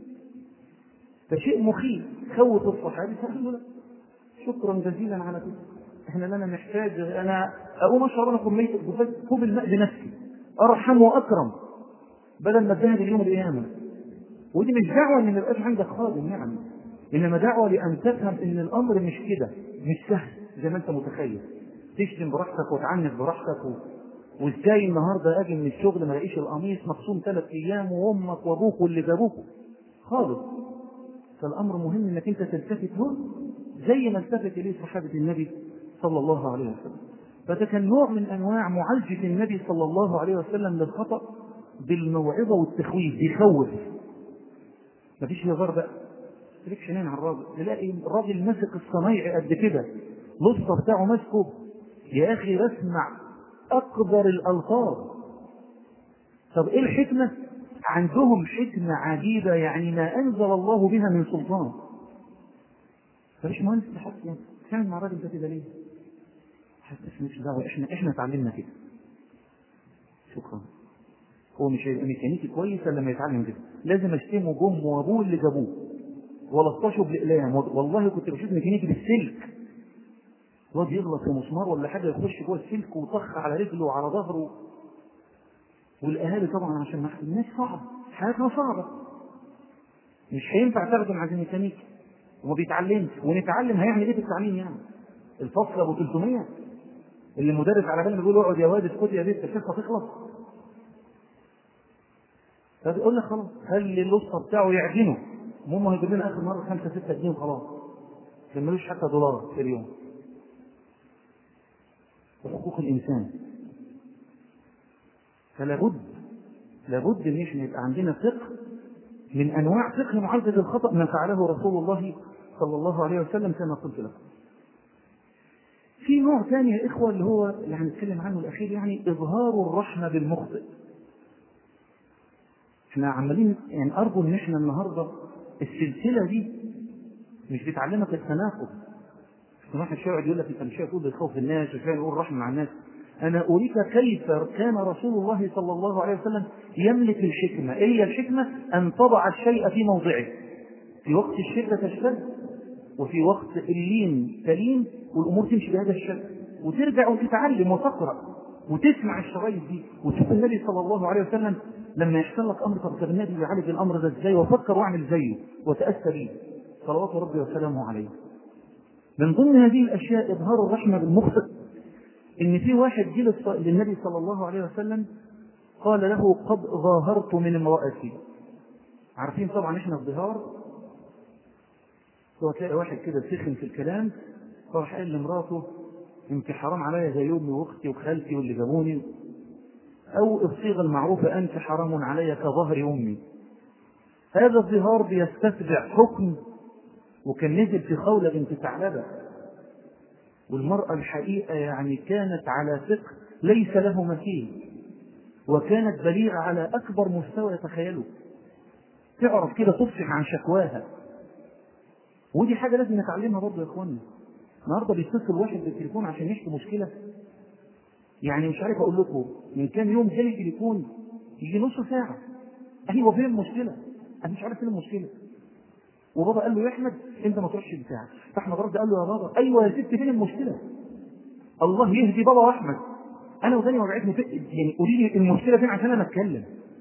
فشيء مخيف خوف الصحابي. فقالوا له شكرا جزيلا على كده، احنا لنا محتاج انا اقوم اشرب انا كوب الماء بنفسي ارحم واكرم بدل ما تذهب اليوم القيامه. ودي مش دعوه ان ما يبقاش عندك خادم، نعم، انما دعوه لان تفهم ان الامر مش كده، مش سهل زي ما انت متخيل تشتم براحتك وتعنف براحتك وازاي النهارده اجي من الشغل ما الاقيش القميص مقسوم 3 ايام وامك وابوك واللي جابوك خالص. فالامر مهم انك انت تلتفت له زي ما التفت اليه صحابه النبي صلى الله عليه وسلم. فده كان نوع من انواع معالجه النبي صلى الله عليه وسلم للخطا بالموعظه والتخويف، بيخوف. مفيش هزار بقى، تلكش عينين على الراجل، تلاقي الراجل ماسك الصنايعي قد كده، الاسطى بتاعه ماسكه، يا اخي بسمع أقدر الألفاظ. طب إيه الحكمة؟ عندهم حكمة عجيبة يعني ما أنزل الله بها من سلطان. فمش مهندس تحكي تعمل مع الراجل ده كده ليه؟ حتى مش دعوة، إحنا اتعلمنا كده. شكرا. هو مش هيبقى ميكانيكي كويس إلا لما يتعلم كده. لازم أشتمه جم وأبوه اللي جابوه ولطشه بالإقلام. والله كنت بشوف ميكانيكي بالسلك الواد يغلط في مسمار ولا حاجة يخش جوه السلك وطخ على رجله وعلى ظهره. والأهالي طبعا عشان الناس صعب، حياتنا صعبة، مش هينفع تخدم على الميكانيكي وما بيتعلمش. ونتعلم هيعمل ايه في التعليم يعني؟ الفصل ابو 300 اللي المدرس على بالنا بيقول اقعد يا واد اسكت يا بنت الحصه تخلص. فبيقول لك خلاص خلي الاسطى بتاعه يعجنه، المهم هيجيب لنا اخر مره 5 6 جنيه وخلاص، ما ملوش حتى دولار في اليوم. وحقوق الانسان. فلا بد ان احنا يبقى عندنا فقه من انواع فقه معالجه الخطا ما فعله رسول الله صلى الله عليه وسلم كما قلت لكم. في نوع ثاني يا اخوه اللي هو اللي هنتكلم عنه الاخير، يعني اظهار الرحمه بالمخطئ. احنا عمالين يعني ارجو ان احنا النهارده السلسله دي مش بتعلمك التناقض. واحد شاعر يقول لك انت مش هتقول بخوف الناس وشاعر يقول رحمه مع الناس. أنا أريك كيف كان رسول الله صلى الله عليه وسلم يملك الحكمة. إيه هي الحكمة؟ أن تضع الشيء في موضعه. في وقت الشدة تشتد، وفي وقت اللين تلين، والأمور تمشي بهذا الشكل، وترجع وتتعلم وتقرأ وتسمع الشرايط دي وتشوف النبي صلى الله عليه وسلم لما يحصل لك أمر طب النبي يعالج الأمر ده إزاي، وفكر واعمل زيه وتأسى به صلوات ربي وسلامه عليه. من ضمن هذه الأشياء إظهار الرحمة بالمخطئ. إن في واحد جه للنبي صلى الله عليه وسلم قال له قد ظاهرت من امرأتي. عارفين طبعا إحنا الظهار هو تلاقي واحد كده سخن في الكلام فراح قال لمراته انت حرام عليا زي امي واختي وخالتي واللي جابوني، او الصيغه المعروفه انت حرام عليا كظهر امي. هذا الظهار بيستتبع حكم، وكان نزل في خولة بنت ثعلبة، والمرأة الحقيقة يعني كانت على فقه ليس له مثيل، وكانت بليغة على أكبر مستوى يتخيله، تعرف كده تفصح عن شكواها. ودي حاجة لازم نتعلمها برضه يا إخواني. النهارده بيتصل واحد بالتليفون عشان يحكي مشكلة، يعني مش عارف أقول لكم من كام يوم جالي تليفون يجي نص ساعة، أيوه فين المشكلة؟ أنا مش عارف فين المشكلة. وبابا قال له يا أحمد أنت ما تروحش بتاعك، فأحمد رد قال له يا بابا أيوه يا ست فين المشكلة؟ الله يهدي بابا وأحمد، أنا وداني وجعتني يعني قولي لي المشكلة فين عشان أنا أتكلم.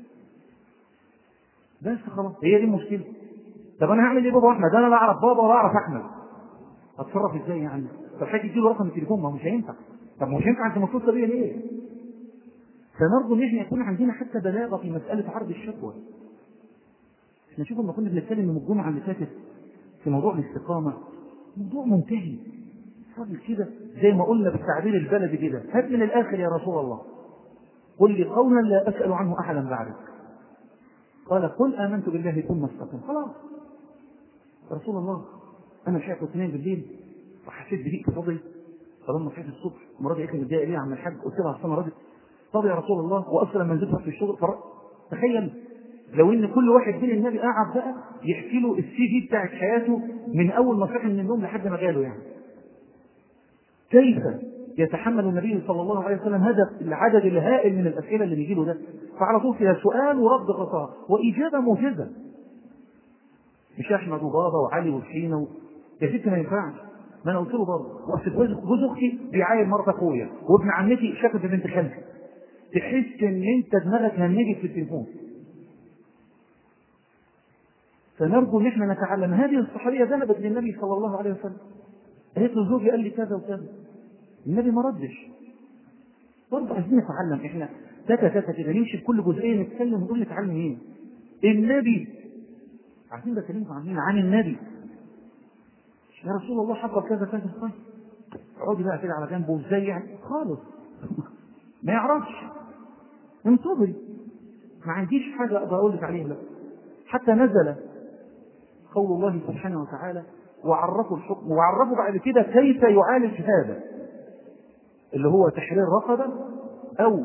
بس خلاص هي دي المشكلة. طب أنا هعمل إيه بابا وأحمد؟ أنا لا أعرف بابا ولا أعرف أحمد، أتصرف إزاي يعني؟ طب حاجة تديله رقم التليفون، ما هو مش هينفع. طب مش هينفع أنت متصل بيا ليه؟ فنرجو إن إحنا يكون عندنا حتى بلاغة في مسألة عرض الشكوى. احنا شوف لما كنا بنتكلم من الجمعة اللي فاتت في موضوع الاستقامة، موضوع منتهي راجل كده زي ما قلنا بالتعبير البلدي كده، هات من الآخر يا رسول الله قل لي قولا لا أسأل عنه أحدا بعدك. قال قل آمنت بالله ثم استقم. خلاص يا رسول الله أنا شايف اثنين بالليل وحسيت بضيق في صدري، فلما صحيت الصبح مراتي قالت لي متضايقة ليه يا عم الحاج؟ قلت لها أصل أنا راجل طب يا رسول الله، وأصلا لما نزلت في الشغل تخيل لو ان كل واحد من النبي قاعد بقى يحكي له السي في بتاعت حياته من اول ما صحي من النوم لحد ما جاله، يعني كيف يتحمل النبي صلى الله عليه وسلم هذا العدد الهائل من الاسئله اللي بيجي له ده؟ فعلى طول فيها سؤال ورد غطاء واجابه موجزه، مش احمد وبابا وعلي وحسين يا ست ما ينفعش. ما انا قلت له برضه واصل جوز اختي بيعاير مرات اخويا وابن عمتي شافت بنت خالتي، تحس ان انت دماغك هنجت في التليفون. فنرجو ان احنا نتعلم. هذه الصحابيه ذهبت للنبي صلى الله عليه وسلم قالت له زوجي قال لي كذا وكذا، النبي ما ردش. برضه عايزين نتعلم احنا تاتا كده نمشي بكل جزئيه نتكلم ونقول نتعلم ايه؟ النبي عايزين بكلمكم عن النبي يا رسول الله حصل كذا كذا، طيب اقعدي بقى كده على جنبه ازاي يعني خالص ما يعرفش، انتظري ما عنديش حاجه اقدر اقول لك عليها. لا حتى نزل قول الله سبحانه وتعالى وعرفوا الحكم، وعرفوا بعد كده كيف يعالج هذا اللي هو تحرير رقبة أو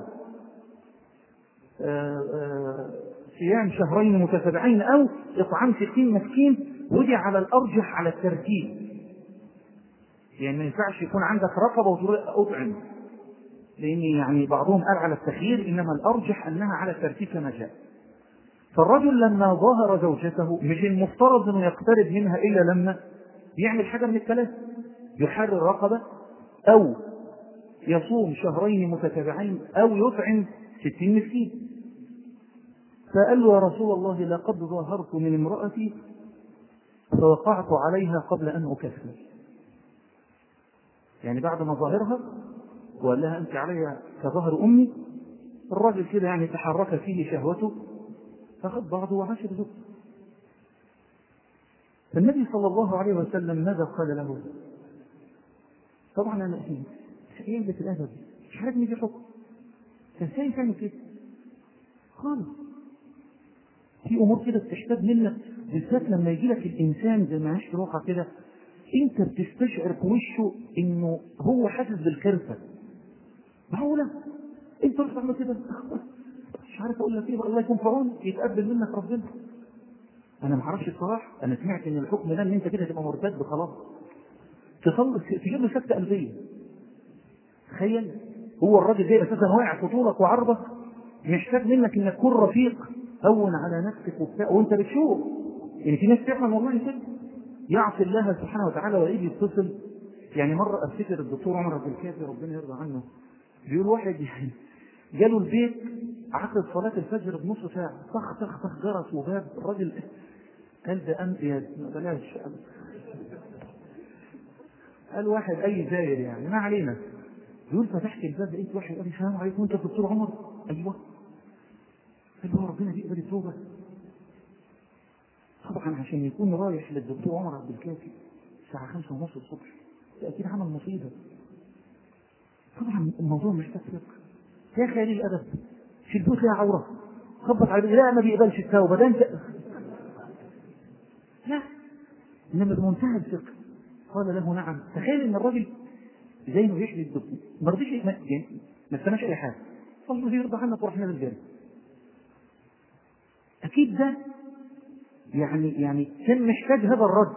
صيام شهرين متتابعين أو إطعام 60 مسكين، ودي على الأرجح على الترتيب. يعني ما ينفعش يكون عندك رقبة وتقول أطعم، لأن يعني بعضهم قال على التخيير، إنما الأرجح أنها على الترتيب كما جاء. فالرجل لما ظاهر زوجته مش المفترض أنه يقترب منها إلا لما يعمل حاجة من الثلاثة، يحرر رقبة أو يصوم شهرين متتابعين أو يطعم 60 مسكين. فقال له: يا رسول الله، لقد ظاهرت من امرأتي فوقعت عليها قبل أن أكفر. يعني بعد ما ظاهرها وقال لها: أنت علي كظهر أمي، الرجل كده يعني تحرك فيه شهوته فخذ بعضه وعاش بزوجته. فالنبي صلى الله عليه وسلم ماذا قال له؟ طبعا أنا هي بيت الأدب، مش عارف مين حكم، فازاي تعمل كده؟ خالص. في أمور كده بتحتاج منك، بالذات لما يجي لك الإنسان زي ما عاش في الواقع كده، أنت بتستشعر في وشه إنه هو حاسس بالكرفة. معقولة؟ أنت رحت تعمل كده؟ مش عارف أقول لك إيه، الله يكون في عونك، يتقبل منك ربنا. أنا ما أعرفش الصراحة، أنا سمعت إن الحكم ده إن أنت كده تبقى مرتد خلاص، تجيب له سكتة قلبية. تخيل، هو الراجل ده أساسا واقع في طولك وعرضك، محتاج منك إنك تكون رفيق، هون على نفسك وبتاع، وأنت بتشوف يعني في ناس تعمل والله كده، يعصي الله سبحانه وتعالى ويجي يتصل. يعني مرة أفتكر الدكتور عمر عبد الكافي ربنا يرضى عنه، بيقول واحد يعني جاله البيت عقد صلاة الفجر بنص ساعة، طخ طخ طخ جرس وباب، الراجل قال ده يا بلاش، قال واحد أي زاير يعني ما علينا، يقول فتحت الباب لقيت واحد قال لي: السلام عليكم، أنت الدكتور عمر؟ أيوه. قال له: ربنا بيقبل التوبة. طبعا عشان يكون رايح للدكتور عمر عبد الكافي الساعة 5:30 الصبح، ده أكيد عمل مصيبة. طبعا الموضوع محتاج فقه. يا خليل الأدب، في البيوت لها عورة، خبط على لا ما بيقبلش التوبة ده انت لا، انما بمنتهى الفقه قال له: نعم. تخيل ان الراجل زي ما يحلي الدكتور ما رضيش، ما استناش اي حاجه، الله يرضى عنك ورحنا بالجنه. اكيد ده يعني كان محتاج هذا الرد.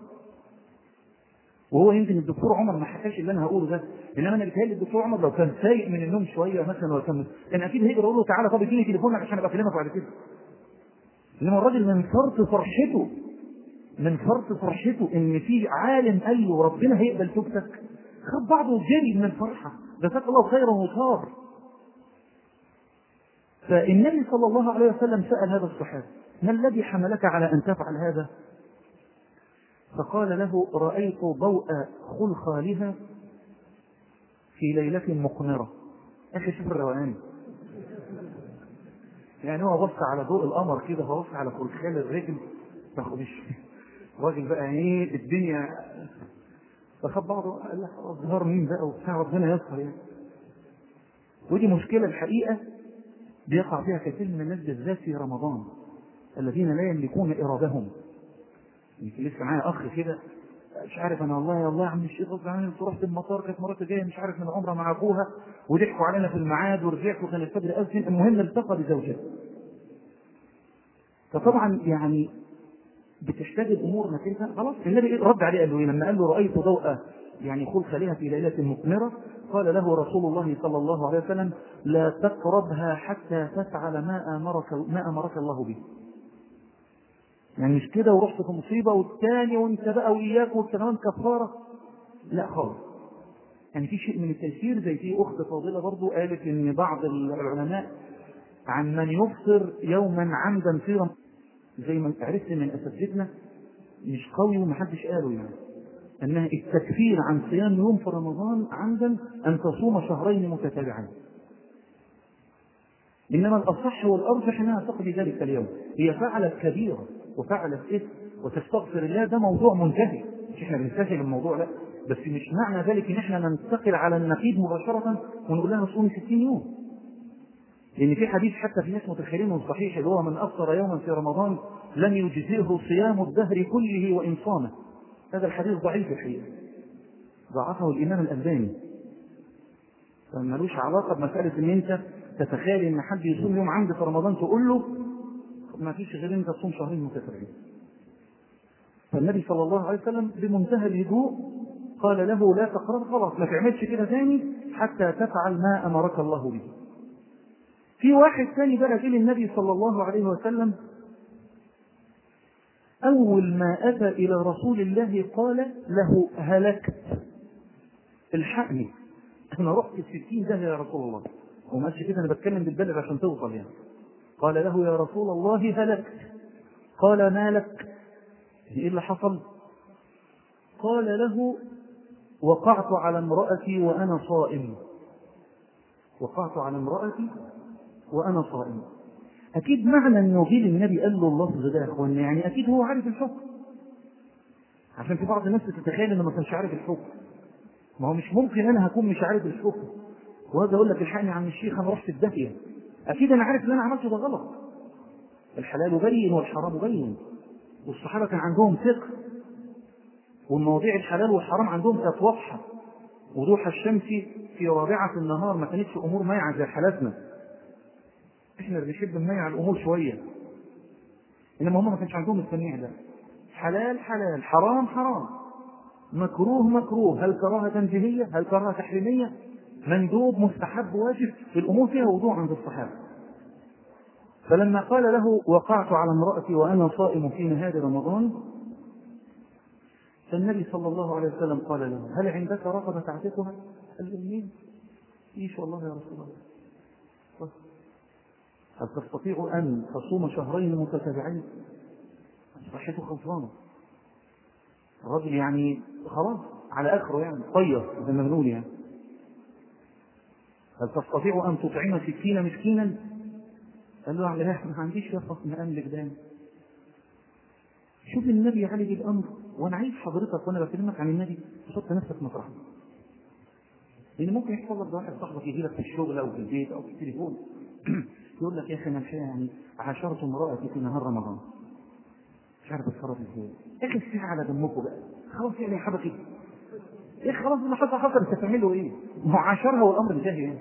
وهو يمكن الدكتور عمر ما حكاش اللي انا هقوله ده، انما انا بيتهيألي الدكتور عمر لو كان سايق من النوم شويه مثلا ولا كان اكيد هيقدر يقول له: تعالى طب اديني تليفونك عشان ابقى اكلمك بعد كده. انما الراجل من فرط فرحته ان في عالم قال له ربنا هيقبل توبتك، خد بعضه وجري من الفرحه، جزاك الله خيرا وصار. فالنبي صلى الله عليه وسلم سأل هذا الصحابي: ما الذي حملك على ان تفعل هذا؟ فقال له: رأيت ضوء خلخالها في ليلة مقمرة. أخي شوف الروقان، يعني هو بص على ضوء القمر كده، فبص على خلخال الرجل، مش راجل بقى ايه الدنيا، فخد بعضه قال لك اظهر مين بقى وبتاع، ربنا يسر يعني. ودي مشكلة الحقيقة بيقع فيها كثير من الناس بالذات في رمضان، الذين لا يملكون إرادهم. يمكن لسه معايا أخ كده مش عارف، أنا والله يا عم الشيخ غصب عني رحت المطار، كانت مراتي جاية مش عارف من عمرة مع أبوها وضحكوا علينا في الميعاد ورجعت وكان الفجر أذن، المهم التقى بزوجته. فطبعا يعني بتحتاج الأمور انك انت خلاص. النبي رد عليه قال له: لما قال له: رأيت ضوء يعني خلخالها في ليلة مقمرة، قال له رسول الله صلى الله عليه وسلم: لا تقربها حتى تفعل ما أمرك الله به. يعني مش كده ورحت في مصيبة والثاني وانت بقى وإياك والكلام كفارة، لا خالص. يعني في شيء من التيسير. زي في أخت فاضلة برضو قالت إن بعض العلماء عن من يفطر يوما عمدا في رمضان، زي ما عرفت من أساتذتنا مش قوي ومحدش قاله، يعني أنها التكفير عن صيام يوم في رمضان عمدا أن تصوم شهرين متتابعين. إنما الأصح والأرجح أنها تقضي ذلك اليوم. هي فعلت كبيرة وفعلت إثم وتستغفر الله، ده موضوع منتهي، مش إحنا بنستهل الموضوع لا، بس مش معنى ذلك إن إحنا ننتقل على النقيض مباشرة ونقول لها صومي 60 يوم. لأن في حديث حتى في ناس متخيلين صحيح اللي هو: من أفطر يوما في رمضان لم يجزئه صيام الدهر كله وإن صامه. هذا الحديث ضعيف الحقيقة، ضعفه الإمام الألباني. فمالوش علاقة بمسألة ان انت تتخيل ان حد يصوم يوم عندي في رمضان تقول له ما فيش غير انت تصوم شهرين متتابعين. فالنبي صلى الله عليه وسلم بمنتهى الهدوء قال له لا تقرب، خلاص ما تعملش كده تاني حتى تفعل ما امرك الله به. في واحد ثاني بقى جه للنبي صلى الله عليه وسلم اول ما اتى الى رسول الله قال له هلكت، الحقني انا رحت 60 داهية يا رسول الله. وما قالش كده انا بتكلم بالبلد عشان توصل يعني. قال له يا رسول الله هلكت. قال ما لك؟ ايه اللي حصل؟ قال له وقعت على امرأتي وأنا صائم. وقعت على امرأتي وأنا صائم. أكيد معنى أنه جه النبي قال له اللفظ ده يا أخوان يعني أكيد هو عارف الحكم، عشان في بعض الناس تتخيل أنه ما كانش عارف الحكم. ما هو مش ممكن أنا هكون مش عارف الحكم وهذا أقول لك الحقني عن الشيخ أنا رحت في داهية. أكيد أنا عارف اللي أنا عملته ده غلط. الحلال بين والحرام بين، والصحابة كان عندهم فقه، والمواضيع الحلال والحرام عندهم كانت واضحة وضوح الشمس في رابعة النهار، ما كانتش أمور مايعة زي حالاتنا. إحنا اللي بنحب نميع الأمور شوية، إنما هم ما كانش عندهم التمييع ده. حلال حلال، حرام حرام، مكروه مكروه، هل كراهة تنزيهية هل كراهة تحريمية، مندوب مستحب واجب، الأمور فيها وضوح عند الصحابة. فلما قال له وقعت على امرأتي وأنا صائم في نهار رمضان، فالنبي صلى الله عليه وسلم قال له هل عندك رقبة تعتقها؟ قال له مين؟ إيش والله يا رسول الله. هل تستطيع أن تصوم شهرين متتابعين؟ صحته خلصانة، الرجل يعني خلاص على آخره يعني طير زي ما بنقول يعني. هل تستطيع أن تطعم 60 مسكينا؟ قال له على ما عنديش يا ما أملك ده. شوف النبي عليه الأمر. وأنا عايز حضرتك وأنا بكلمك عن النبي تحط نفسك مطرحه، لأن ممكن يحصل لك واحد صاحبك يجي لك في الشغل أو في البيت أو في التليفون يقول لك يا أخي أنا الحقيقة يعني عاشرت امرأتي في نهار رمضان مش عارف اتصرف ازاي. يا أخي الساعة على دمكم بقى خلاص يعني يا حبكي يا أخي خلاص اللي حصل أنت تعمله إيه؟ معاشرها والأمر انتهى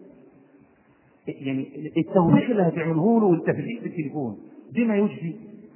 يعني التوبيخ اللي هتعمله له والتفريق بالتليفون دي ما يجزي.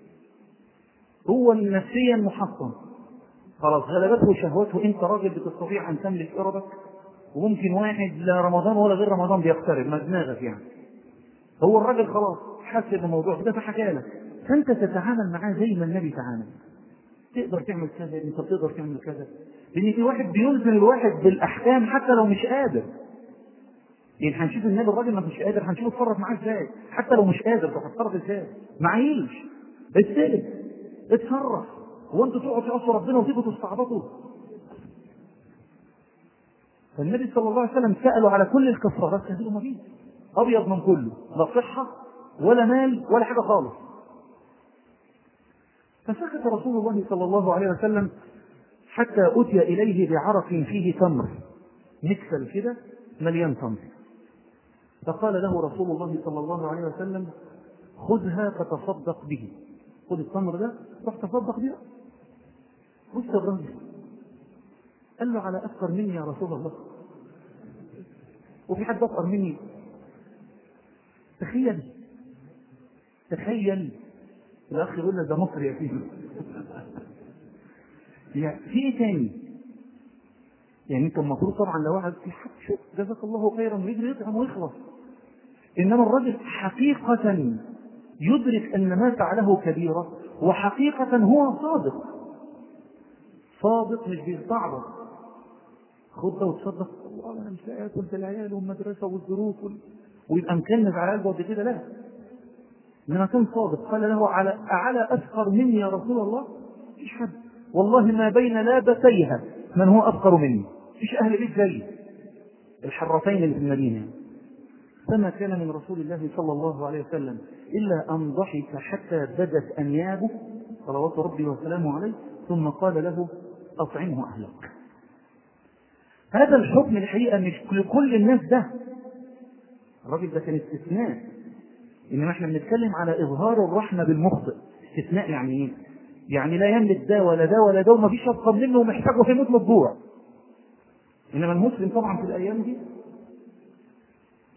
هو نفسيا محصن خلاص غلبته شهوته، انت راجل بتستطيع ان تملك ارادك، وممكن واحد لا رمضان ولا غير رمضان بيقترب ما دماغك يعني. هو الراجل خلاص حاسس بالموضوع ده فحكى لك، فانت تتعامل معاه زي ما النبي تعامل. تقدر تعمل كذا، انت بتقدر تعمل كذا، لان في واحد بيلزم الواحد بالاحكام حتى لو مش قادر. يعني هنشوف النبي الراجل ما مش قادر هنشوف اتصرف معاه ازاي، حتى لو مش قادر هتتصرف ازاي. معيش اتسلم اتصرف، هو انتوا تقعدوا تعصوا ربنا وتيجوا تستعبطوا؟ فالنبي صلى الله عليه وسلم سألوا على كل الكفارات هذه ما فيه ابيض من كله، لا صحة ولا مال ولا حاجة خالص. فسكت رسول الله صلى الله عليه وسلم حتى أتي إليه بعرق فيه تمر مكسل كده مليان تمر، فقال له رسول الله صلى الله عليه وسلم خذها فتصدق به. خذ التمر ده روح تصدق به. بص الرجل قال له على أفقر مني يا رسول الله؟ وفي حد أفقر مني؟ تخيل الأخ يقول لك ده مصري يا سيدي يعني في ايه تاني؟ يعني انت المفروض طبعا لو واحد في حد شوف جزاك الله خيرا يجري يطعم ويخلص، انما الرجل حقيقة يدرك ان ما فعله كبيرة، وحقيقة هو صادق مش بيستعبط. خد ده وتصدق والله انا مش لاقي اكل في العيال والمدرسة والظروف ويبقى مكنز على قلبه قد كده، لا انما كان صادق. قال له على افقر مني يا رسول الله؟ مفيش حد والله ما بين لابتيها من هو افقر مني، مفيش اهل بيت زي الحرتين اللي في المدينه. فما كان من رسول الله صلى الله عليه وسلم الا ان ضحك حتى بدت انيابه صلوات ربي وسلامه عليه، ثم قال له اطعمه اهلك. هذا الحكم الحقيقه مش لكل الناس، ده الراجل ده كان استثناء، انما احنا بنتكلم على اظهار الرحمه بالمخطئ. استثناء يعني ايه؟ يعني لا يملك ده ولا ده ولا ده وما فيش افضل منه ومحتاجه هيموت من الجوع. انما المسلم طبعا في الايام دي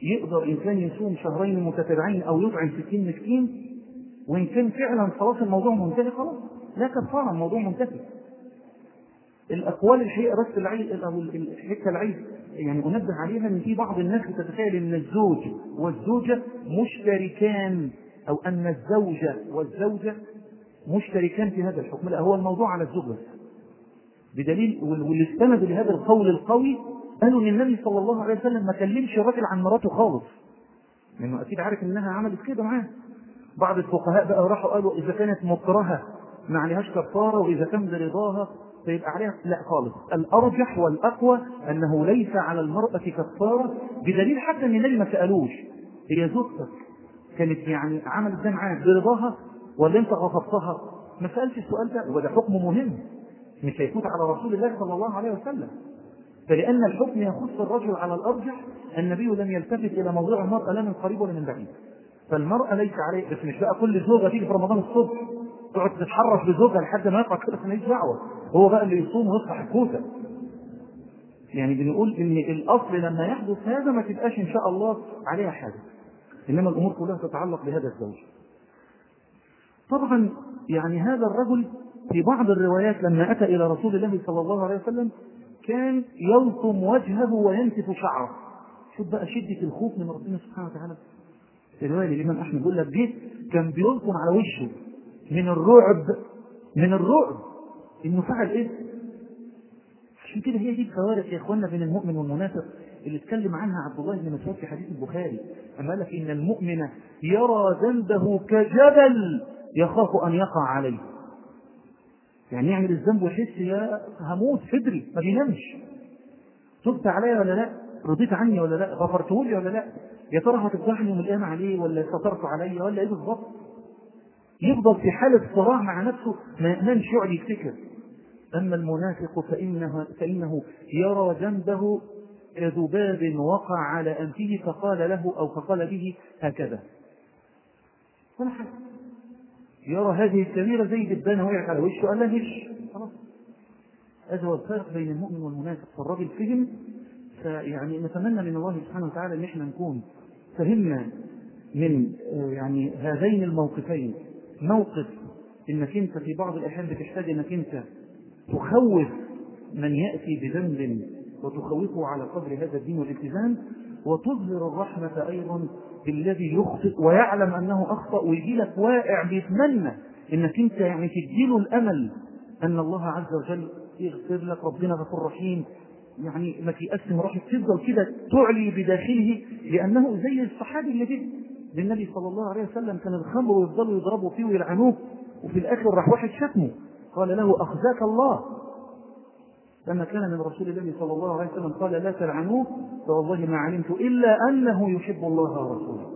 يقدر إنسان يصوم شهرين متتابعين أو يطعم 60 مسكين، وإن كان فعلا خلاص الموضوع منتهي، خلاص لا كفارة، الموضوع منتهي. الأقوال الحقيقة بس الحته العيب يعني أنبه عليها، إن في بعض الناس بتتخيل إن الزوج والزوجة مشتركان، أو أن الزوجة والزوجة مشتركان في هذا الحكم. لا، هو الموضوع على الزوج بس، بدليل واللي استندوا لهذا القول القوي قالوا ان النبي صلى الله عليه وسلم ما كلمش الراجل عن مراته خالص، لانه اكيد عارف انها عملت كده معاه. بعض الفقهاء بقى راحوا قالوا اذا كانت مكرهه ما عليهاش كفاره، واذا كان برضاها فيبقى عليها. لا خالص، الارجح والاقوى انه ليس على المراه كفاره، بدليل حتى ان النبي ما سالوش هي زوجتك كانت يعني عملت ده معاك برضاها ولا انت غصبتها، ما سالش السؤال ده، وده حكم مهم مش هيفوت على رسول الله صلى الله عليه وسلم. فلأن الحكم يخص الرجل على الأرجح، النبي لم يلتفت إلى موضوع المرأة لا من قريب ولا من بعيد. فالمرأة ليس عليه، بس مش بقى كل زوجة تيجي في رمضان الصبح تقعد تتحرش بزوجها لحد ما يقع كده، ماليش دعوة، هو بقى اللي يصوم ويصبح الكوسة. يعني بنقول إن الأصل لما يحدث هذا ما تبقاش إن شاء الله عليها حاجة، إنما الأمور كلها تتعلق بهذا الزوج. طبعا يعني هذا الرجل في بعض الروايات لما أتى إلى رسول الله صلى الله عليه وسلم كان يلطم وجهه وينتف شعره. شوف بقى شدة الخوف من ربنا سبحانه وتعالى. في رواية الإمام أحمد بيقول لك جه كان بيلطم على وشه من الرعب إنه فعل إيه. عشان كده هي دي الفوارق يا إخواننا بين المؤمن والمنافق اللي اتكلم عنها عبد الله بن مسعود في حديث البخاري، أما قال لك إن المؤمن يرى ذنبه كجبل يخاف أن يقع عليه. يعني يعمل الذنب ويحس يا هموت فدري ما بينامش، تبت عليا ولا لا، رضيت عني ولا لا، غفرته لي ولا لا، يا ترى هتفضحني يوم القيامة عليه ولا سترت علي ولا ايه بالظبط. يفضل في حالة صراع مع نفسه ما يأمنش يقعد يفتكر. أما المنافق فإنه يرى ذنبه كذباب وقع على أنفه فقال له أو فقال به هكذا ولا حاجة. يرى هذه الكبيرة زي دبانة وقعت على وشه قال لا هش خلاص. هذا هو الفرق بين المؤمن والمنافق. فالراجل فهم، فيعني نتمنى من الله سبحانه وتعالى ان احنا نكون فهمنا من يعني هذين الموقفين، موقف انك انت في بعض الاحيان بتحتاج انك انت تخوف من ياتي بذنب وتخوفه على قدر هذا الدين والالتزام، وتظهر الرحمه ايضا بالذي يخطئ ويعلم انه اخطا ويجي لك واقع بيتمنى انك انت يعني تديله الامل ان الله عز وجل يغفر لك، ربنا غفور رحيم. يعني ما تيأسم راح تفضل كده تعلي بداخله، لأنه زي الصحابي اللي جه للنبي صلى الله عليه وسلم كان الخمر ويفضلوا يضربوا فيه ويلعنوه، وفي الآخر راح واحد شتمه قال له أخزاك الله. لما كان من رسول الله صلى الله عليه وسلم قال لا تلعنوه فوالله ما علمت إلا أنه يحب الله ورسوله.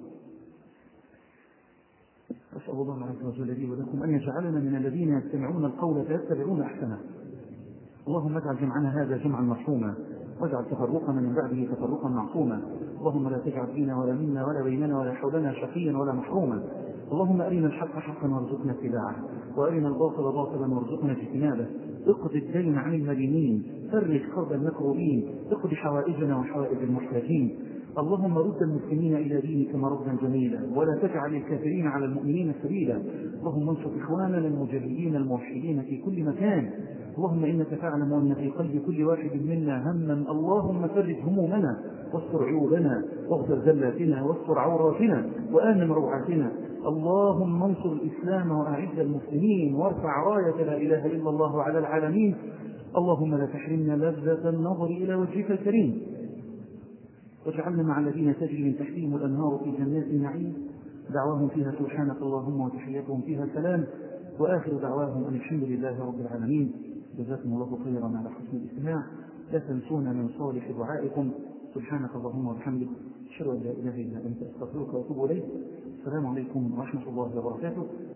أسأل الله عز وجل لي ولكم أن يجعلنا من الذين يستمعون القول فيتبعون أحسنه. اللهم اجعل جمعنا هذا جمعا مرحوما، واجعل تفرقنا من بعده تفرقا معصوما. اللهم لا تجعل فينا ولا منا ولا بيننا ولا حولنا شقيا ولا محروما. اللهم أرنا الحق حقا وارزقنا اتباعه، وأرنا الباطل باطلا وارزقنا اجتنابه. اقض الدين عن المدينين، فرج كرب المكروبين، اقض حوائجنا وحوائج المحتاجين. اللهم رد المسلمين إلى دينك مردا جميلا، ولا تجعل الكافرين على المؤمنين سبيلا. اللهم انصر إخواننا المجاهدين الموحدين في كل مكان. اللهم إنك تعلم أن في قلب كل واحد منا هما، اللهم فرج همومنا واستر عيوبنا واغفر ذلاتنا واستر عوراتنا وآمن روعاتنا. اللهم انصر الإسلام وأعز المسلمين وارفع راية لا إله إلا الله على العالمين. اللهم لا تحرمنا لذة النظر إلى وجهك الكريم، واجعلنا مع الذين تجري من تحتهم الأنهار في جنات النعيم، دعواهم فيها سبحانك اللهم وتحياتهم فيها سلام، وآخر دعواهم أن الحمد لله رب العالمين. جزاكم الله خيرا على حسن الاستماع. لا تنسونا من صالح دعائكم. سبحانك اللهم وبحمدك، أشهد أن لا إله إلا أنت، أستغفرك وأتوب إليك. السلام عليكم ورحمة الله وبركاته.